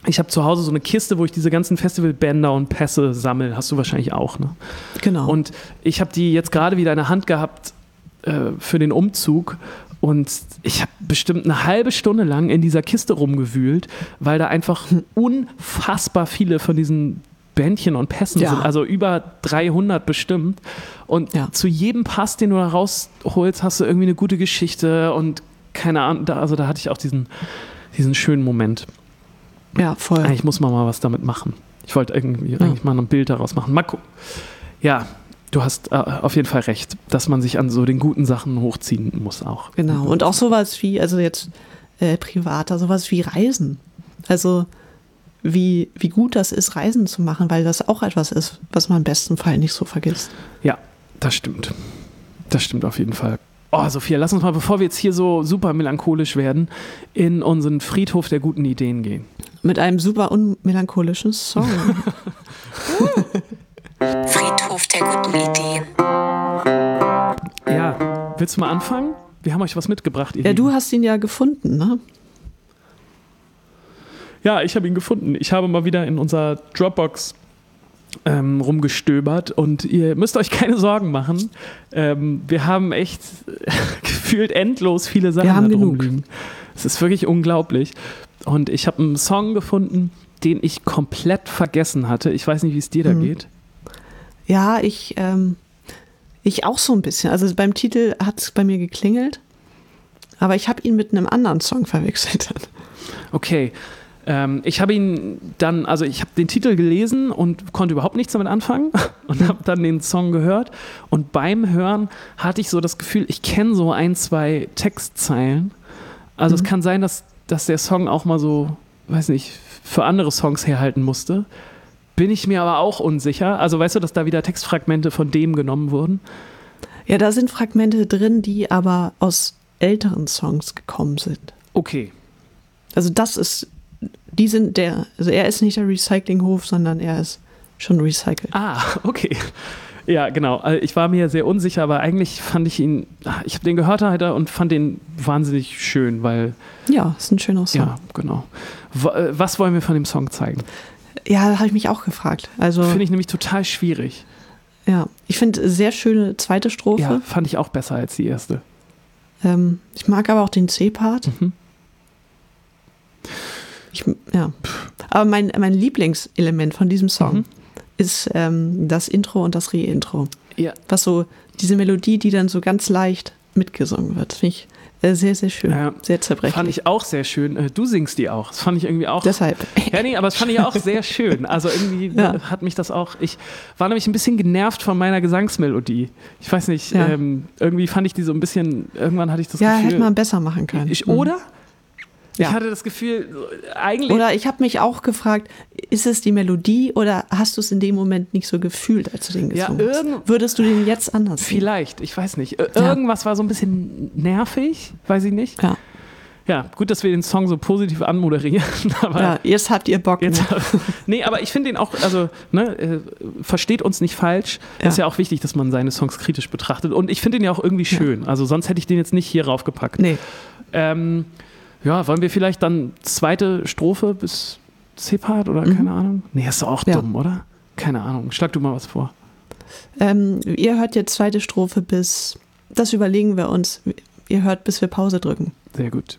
ich habe zu Hause so eine Kiste, wo ich diese ganzen Festivalbänder und Pässe sammle. Hast du wahrscheinlich auch, ne? Genau. Und ich habe die jetzt gerade wieder in der Hand gehabt äh, für den Umzug. Und ich habe bestimmt eine halbe Stunde lang in dieser Kiste rumgewühlt, weil da einfach unfassbar viele von diesen Bändchen und Pässen Ja. sind. Also über dreihundert bestimmt. Und Ja. zu jedem Pass, den du da rausholst, hast du irgendwie eine gute Geschichte. Und keine Ahnung, da, also da hatte ich auch diesen, diesen schönen Moment. Ja, voll. Eigentlich muss man mal was damit machen. Ich wollte irgendwie eigentlich mal ein Bild daraus machen. Mal gucken. Ja, du hast äh, auf jeden Fall recht, dass man sich an so den guten Sachen hochziehen muss auch. Genau. Und auch sowas wie, also jetzt äh, privater, sowas wie Reisen. Also wie, wie gut das ist, Reisen zu machen, weil das auch etwas ist, was man im besten Fall nicht so vergisst. Ja, das stimmt. Das stimmt auf jeden Fall. Oh, Sophia, lass uns mal, bevor wir jetzt hier so super melancholisch werden, in unseren Friedhof der guten Ideen gehen. Mit einem super unmelancholischen Song. Friedhof der guten Ideen. Ja, willst du mal anfangen? Wir haben euch was mitgebracht, ihr Ja, Lieben. du hast ihn ja gefunden, ne? Ja, ich habe ihn gefunden. Ich habe mal wieder in unserer Dropbox ähm, rumgestöbert und ihr müsst euch keine Sorgen machen. Ähm, wir haben echt gefühlt endlos viele Sachen Wir haben da drum genug. liegen. Es ist wirklich unglaublich. Und ich habe einen Song gefunden, den ich komplett vergessen hatte. Ich weiß nicht, wie es dir da Mhm. geht. Ja, ich, ähm, ich auch so ein bisschen. Also beim Titel hat es bei mir geklingelt, aber ich habe ihn mit einem anderen Song verwechselt. Okay. Ähm, ich habe ihn dann, also ich habe den Titel gelesen und konnte überhaupt nichts damit anfangen und habe dann den Song gehört. Und beim Hören hatte ich so das Gefühl, ich kenne so ein, zwei Textzeilen. Also Mhm. es kann sein, dass, dass der Song auch mal so, weiß nicht, für andere Songs herhalten musste. Bin ich mir aber auch unsicher. Also weißt du, dass da wieder Textfragmente von dem genommen wurden? Ja, da sind Fragmente drin, die aber aus älteren Songs gekommen sind. Okay. Also das ist, die sind der, also er ist nicht der Recyclinghof, sondern er ist schon recycelt. Ah, okay. Ja, genau. Also ich war mir sehr unsicher, aber eigentlich fand ich ihn, ich habe den gehört heute und fand den wahnsinnig schön, weil, Ja, ist ein schöner Song. ja, genau. W- äh, Was wollen wir von dem Song zeigen? Ja, da habe ich mich auch gefragt. Also, Finde ich nämlich total schwierig. ja, ich finde sehr schöne zweite Strophe. Ja, fand ich auch besser als die erste. Ähm, ich mag aber auch den C-Part. Mhm. Ich, ja. Aber mein, mein Lieblingselement von diesem Song Mhm. ist ähm, das Intro und das Re-Intro. Ja. Was so, diese Melodie, die dann so ganz leicht mitgesungen wird. Finde ich äh, sehr, sehr schön. Ja. Sehr zerbrechlich. Fand ich auch sehr schön. Äh, Du singst die auch. Das fand ich irgendwie auch. Deshalb. Ja, nee, aber das fand ich auch sehr schön. Also irgendwie Ja. hat mich das auch. Ich war nämlich ein bisschen genervt von meiner Gesangsmelodie. Ich weiß nicht, Ja. ähm, irgendwie fand ich die so ein bisschen. Irgendwann hatte ich das Ja, Gefühl. hätte man besser machen können. Ich, Mhm. oder? Ja. Ich hatte das Gefühl, so, eigentlich. Oder ich habe mich auch gefragt, ist es die Melodie oder hast du es in dem Moment nicht so gefühlt, als du den Ja, gesungen hast? irgend- Würdest du den jetzt anders singen? Vielleicht, ich weiß nicht. Ir- Ja. Irgendwas war so ein bisschen nervig, weiß ich nicht. Ja. Ja, gut, dass wir den Song so positiv anmoderieren. Aber ja, jetzt habt ihr Bock. Jetzt, ne? nee, aber ich finde den auch, also, ne, äh, versteht uns nicht falsch. Ja. Ist ja auch wichtig, dass man seine Songs kritisch betrachtet. Und ich finde den ja auch irgendwie schön. Also, sonst hätte ich den jetzt nicht hier raufgepackt. Nee. Ähm, ja, wollen wir vielleicht dann zweite Strophe bis C-Part oder Mhm. keine Ahnung? Nee, ist doch auch Ja. dumm, oder? Keine Ahnung. Schlag du mal was vor. Ähm, ihr hört jetzt zweite Strophe bis, das überlegen wir uns. Ihr hört, bis wir Pause drücken. Sehr gut.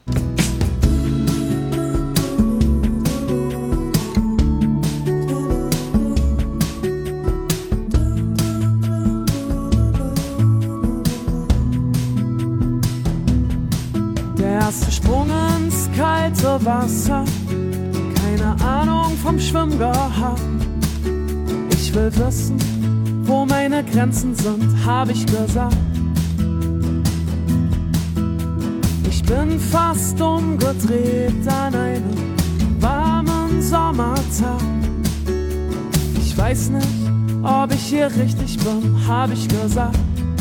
Der erste Sprung ins kalte Wasser, keine Ahnung vom Schwimmen gehabt. Ich will wissen, wo meine Grenzen sind, hab ich gesagt. Ich bin fast umgedreht an einem warmen Sommertag. Ich weiß nicht, ob ich hier richtig bin, hab ich gesagt.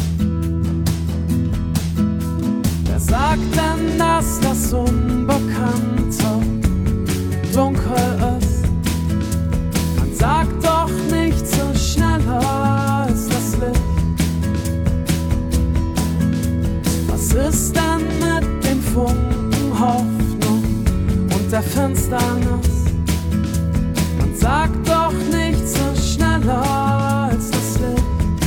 Wer sagt denn, dass das Unbekannte dunkel ist? Man sagt doch nicht so schneller ist das Licht. Was ist denn mit dem Funken Hoffnung und der Finsternis? Sag doch nicht so schneller als das Licht.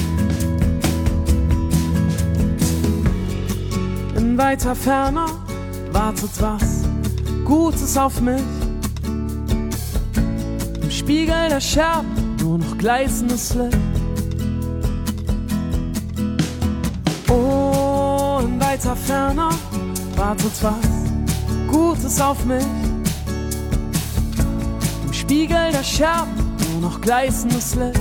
In weiter Ferne wartet was Gutes auf mich. Im Spiegel der Scherben nur noch gleißendes Licht. Oh, in weiter Ferne wartet was Gutes auf mich. Im Spiegel der Scherben nur noch gleißendes Licht.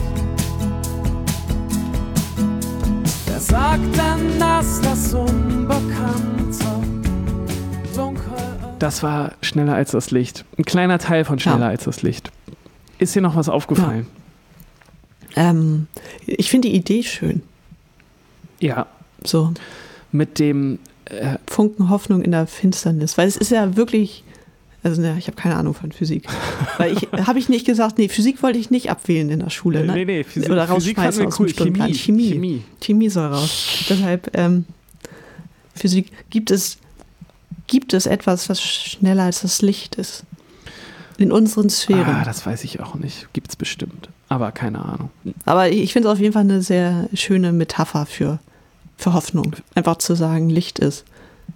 Wer sagt denn, dass das Unbekannte dunkel ist? Das war Schneller als das Licht. Ein kleiner Teil von Schneller ja. als das Licht. Ist dir noch was aufgefallen? Ja. Ähm, ich finde die Idee schön. Ja. So. Mit dem äh, Funken Hoffnung in der Finsternis. Weil es ist ja wirklich, also ne, ich habe keine Ahnung von Physik. Weil ich, habe ich nicht gesagt, nee, Physik wollte ich nicht abwählen in der Schule. Ne? Nee, nee, Physik, Oder rausschmeißen aus dem Stundenplan. Chemie. Chemie. Chemie soll raus. Deshalb, ähm, Physik, gibt es, gibt es etwas, was schneller als das Licht ist? In unseren Sphären. Ah, das weiß ich auch nicht. Gibt es bestimmt. Aber keine Ahnung. Aber ich finde es auf jeden Fall eine sehr schöne Metapher für, für Hoffnung. Einfach zu sagen, Licht ist.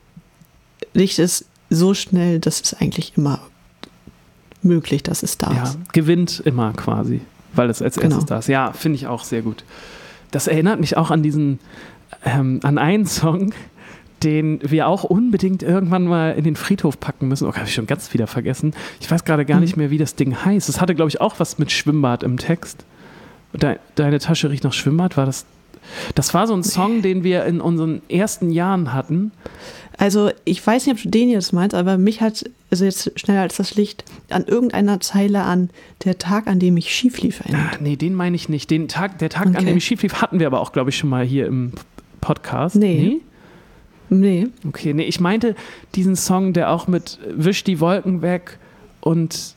Licht ist so schnell, dass es eigentlich immer möglich, dass es da ja, ist. Gewinnt immer quasi, weil es als erstes Genau. da ist. Ja, finde ich auch sehr gut. Das erinnert mich auch an diesen, ähm, an einen Song, den wir auch unbedingt irgendwann mal in den Friedhof packen müssen. Oh, habe ich schon ganz wieder vergessen. Ich weiß gerade gar mhm. nicht mehr, wie das Ding heißt. Es hatte, glaube ich, auch was mit Schwimmbad im Text. De- Deine Tasche riecht nach Schwimmbad. War das? Das war so ein Song, den wir in unseren ersten Jahren hatten. Also ich weiß nicht, ob du den jetzt meinst, aber mich hat, also jetzt schneller als das Licht, an irgendeiner Zeile an der Tag, an dem ich schief lief, erinnert. Ah, nee, den meine ich nicht. Den Tag, der Tag, Okay. an dem ich schief lief, hatten wir aber auch, glaube ich, schon mal hier im Podcast. Nee. nee? Nee. Okay, nee, ich meinte diesen Song, der auch mit Wisch die Wolken weg und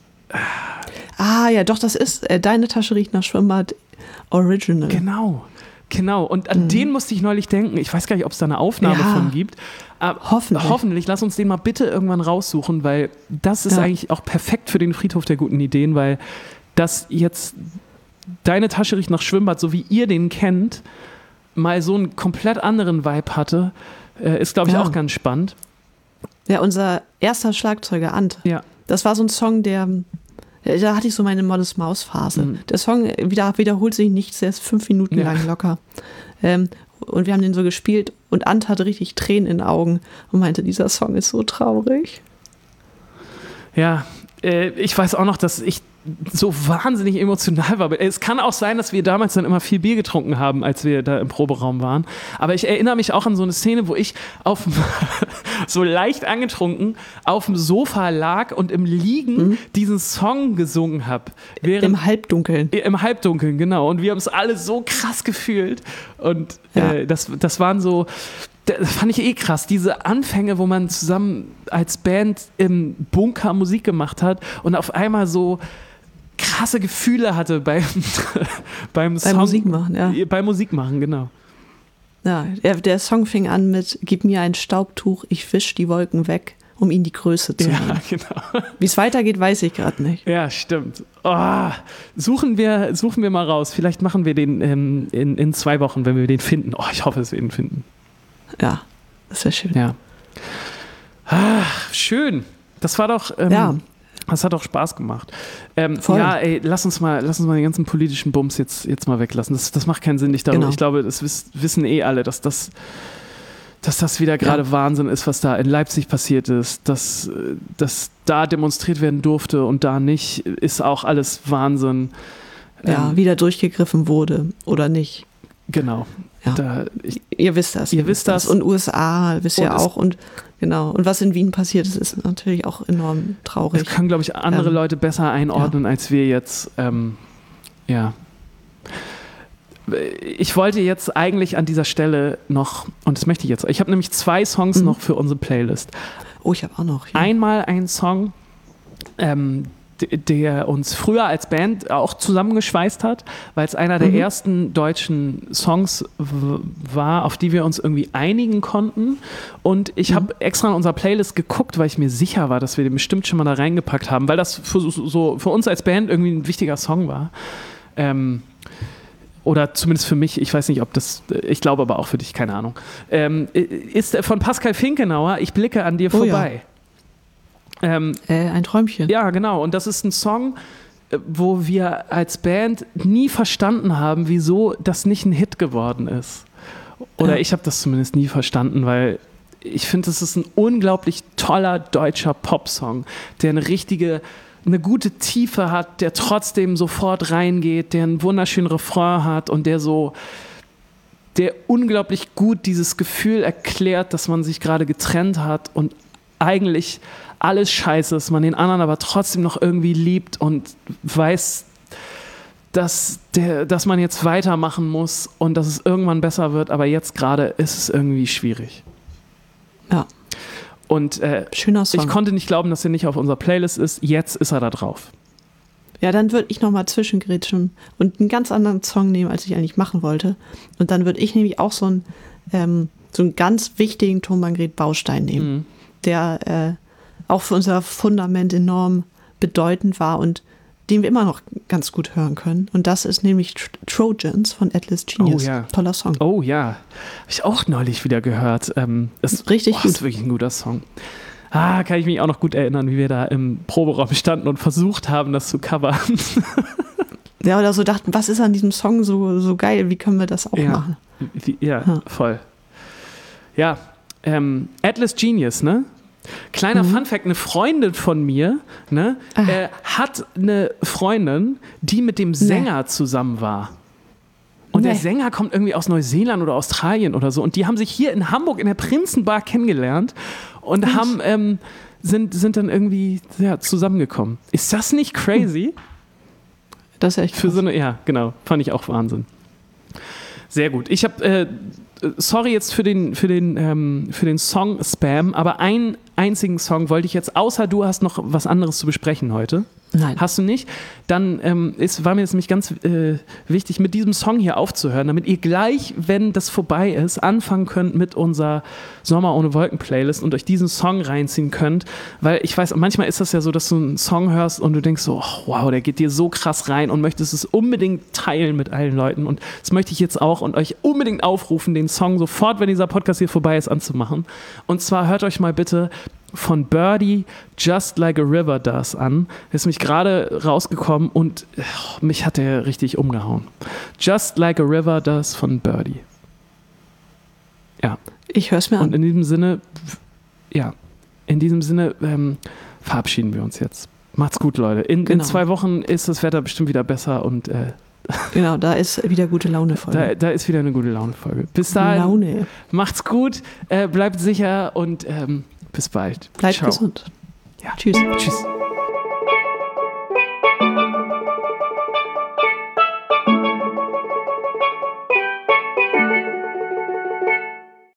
Ah ja, doch, das ist äh, Deine Tasche riecht nach Schwimmbad Original. genau, genau. Und an mhm. den musste ich neulich denken. Ich weiß gar nicht, ob es da eine Aufnahme Ja. von gibt. Aber Hoffentlich. Hoffentlich. Lass uns den mal bitte irgendwann raussuchen, weil das ist Ja. eigentlich auch perfekt für den Friedhof der guten Ideen, weil das jetzt Deine Tasche riecht nach Schwimmbad, so wie ihr den kennt, mal so einen komplett anderen Vibe hatte. Ist, glaube ich, Ja. auch ganz spannend. Ja, unser erster Schlagzeuger, Ant. Ja. Das war so ein Song, der, da hatte ich so meine Modest Maus Phase. Mhm. Der Song wieder, wiederholt sich nichts, der ist fünf Minuten Ja. lang locker. Ähm, und wir haben den so gespielt und Ant hatte richtig Tränen in den Augen und meinte, dieser Song ist so traurig. Ja, äh, ich weiß auch noch, dass ich so wahnsinnig emotional war. Es kann auch sein, dass wir damals dann immer viel Bier getrunken haben, als wir da im Proberaum waren. Aber ich erinnere mich auch an so eine Szene, wo ich auf so leicht angetrunken auf dem Sofa lag und im Liegen mhm. diesen Song gesungen habe. Im Halbdunkeln. Im Halbdunkeln, genau. Und wir haben es alle so krass gefühlt. Und ja. äh, das, das waren so... Das fand ich eh krass, diese Anfänge, wo man zusammen als Band im Bunker Musik gemacht hat und auf einmal so krasse Gefühle hatte beim, beim, beim Song, Musikmachen, ja. Beim Musikmachen, genau. Ja, der, der Song fing an mit Gib mir ein Staubtuch, ich wisch die Wolken weg, um ihnen die Größe zu nehmen. Ja, genau. Wie es weitergeht, weiß ich gerade nicht. Ja, stimmt. Oh, suchen, wir, suchen wir mal raus. Vielleicht machen wir den ähm, in, in zwei Wochen, wenn wir den finden. Oh, ich hoffe, dass wir ihn finden. Ja, das wäre schön. Ja. Ach, schön. Das war doch, ähm, ja. das hat doch Spaß gemacht. Ähm, Voll. Ja, ey, lass uns mal, lass uns mal den ganzen politischen Bums jetzt, jetzt mal weglassen. Das, das macht keinen Sinn. Ich, darüber, Genau. ich glaube, das wiss, wissen eh alle, dass das, dass das wieder gerade ja. Wahnsinn ist, was da in Leipzig passiert ist. Dass, dass da demonstriert werden durfte und da nicht, ist auch alles Wahnsinn. Ja, ähm, wieder durchgegriffen wurde oder nicht. Genau. Ja. Da, ich, ihr wisst das. Ihr wisst das. Und U S A wisst ihr Und auch. Und genau. Und was in Wien passiert ist, ist natürlich auch enorm traurig. Das können, glaube ich, andere ähm, Leute besser einordnen, ja. als wir jetzt. Ähm, ja. Ich wollte jetzt eigentlich an dieser Stelle noch, und das möchte ich jetzt, ich habe nämlich zwei Songs mhm. noch für unsere Playlist. Oh, ich habe auch noch. Ja. Einmal ein Song, ähm, d- der uns früher als Band auch zusammengeschweißt hat, weil es einer der Mhm. ersten deutschen Songs w- war, auf die wir uns irgendwie einigen konnten. Und ich Mhm. habe extra in unserer Playlist geguckt, weil ich mir sicher war, dass wir den bestimmt schon mal da reingepackt haben, weil das für, so, für uns als Band irgendwie ein wichtiger Song war. Ähm, oder zumindest für mich, ich weiß nicht, ob das, ich glaube aber auch für dich, keine Ahnung. Ähm, ist von Pascal Finkenauer, Ich blicke an dir Oh vorbei. Ähm, Äh, ein Träumchen. ja, genau. Und das ist ein Song, äh, wo wir als Band nie verstanden haben, wieso das nicht ein Hit geworden ist. Oder Ja. ich habe das zumindest nie verstanden, weil ich finde, das ist ein unglaublich toller deutscher Popsong, der eine richtige, eine gute Tiefe hat, der trotzdem sofort reingeht, der einen wunderschönen Refrain hat und der so, der unglaublich gut dieses Gefühl erklärt, dass man sich gerade getrennt hat und eigentlich alles scheiße ist, man den anderen aber trotzdem noch irgendwie liebt und weiß, dass, der, dass man jetzt weitermachen muss und dass es irgendwann besser wird, aber jetzt gerade ist es irgendwie schwierig. Ja. Und äh, Schöner Song. ich konnte nicht glauben, dass er nicht auf unserer Playlist ist. Jetzt ist er da drauf. Ja, dann würde ich nochmal zwischengrätschen und einen ganz anderen Song nehmen, als ich eigentlich machen wollte. Und dann würde ich nämlich auch so einen, ähm, so einen ganz wichtigen Tonbandgerät-Baustein nehmen, Mhm. der äh, auch für unser Fundament enorm bedeutend war und den wir immer noch ganz gut hören können. Und das ist nämlich Tr- Trojans von Atlas Genius. Oh ja. Toller Song. Oh ja, habe ich auch neulich wieder gehört. Ähm, ist Richtig boah, gut. ist wirklich ein guter Song. Ah, kann ich mich auch noch gut erinnern, wie wir da im Proberaum standen und versucht haben, das zu covern. Ja, oder so dachten, was ist an diesem Song so, so geil, wie können wir das auch Ja. machen? Wie, ja, Ja. voll. Ja, ähm, Atlas Genius, ne? Kleiner Mhm. Funfact, eine Freundin von mir ne, Ah. äh, hat eine Freundin, die mit dem Sänger zusammen war. Und der Nee. Sänger kommt irgendwie aus Neuseeland oder Australien oder so. Und die haben sich hier in Hamburg in der Prinzenbar kennengelernt und haben, ähm, sind, sind dann irgendwie ja, zusammengekommen. Ist das nicht crazy? Das ist echt Für krass. so eine, ja, genau, fand ich auch Wahnsinn. Sehr gut. Ich habe, äh, sorry jetzt für den, für den, ähm, für den Song-Spam, aber einen einzigen Song wollte ich jetzt, außer du hast noch was anderes zu besprechen heute. Nein. Hast du nicht? Dann ähm, ist, war mir jetzt nämlich ganz äh, wichtig, mit diesem Song hier aufzuhören, damit ihr gleich, wenn das vorbei ist, anfangen könnt mit unserer Sommer ohne Wolken Playlist und euch diesen Song reinziehen könnt, weil ich weiß, manchmal ist das ja so, dass du einen Song hörst und du denkst so, oh, wow, der geht dir so krass rein und möchtest es unbedingt teilen mit allen Leuten und das möchte ich jetzt auch und euch unbedingt aufrufen, den Song sofort, wenn dieser Podcast hier vorbei ist, anzumachen. Und zwar hört euch mal bitte von Birdie Just Like a River Does an. Der ist nämlich gerade rausgekommen und oh, mich hat der richtig umgehauen. Just Like a River Does von Birdie. Ja, Ich höre es mir und an. in diesem Sinne, ja, in diesem Sinne ähm, verabschieden wir uns jetzt. Macht's gut, Leute. In, in Genau. zwei Wochen ist das Wetter bestimmt wieder besser und äh, Genau, da ist wieder gute Laune voll. da, da ist wieder eine gute Laune-Folge. Bis dahin, Laune. macht's gut, äh, bleibt sicher und ähm, bis bald. Bleibt Ciao. gesund. Ja. Tschüss. Tschüss.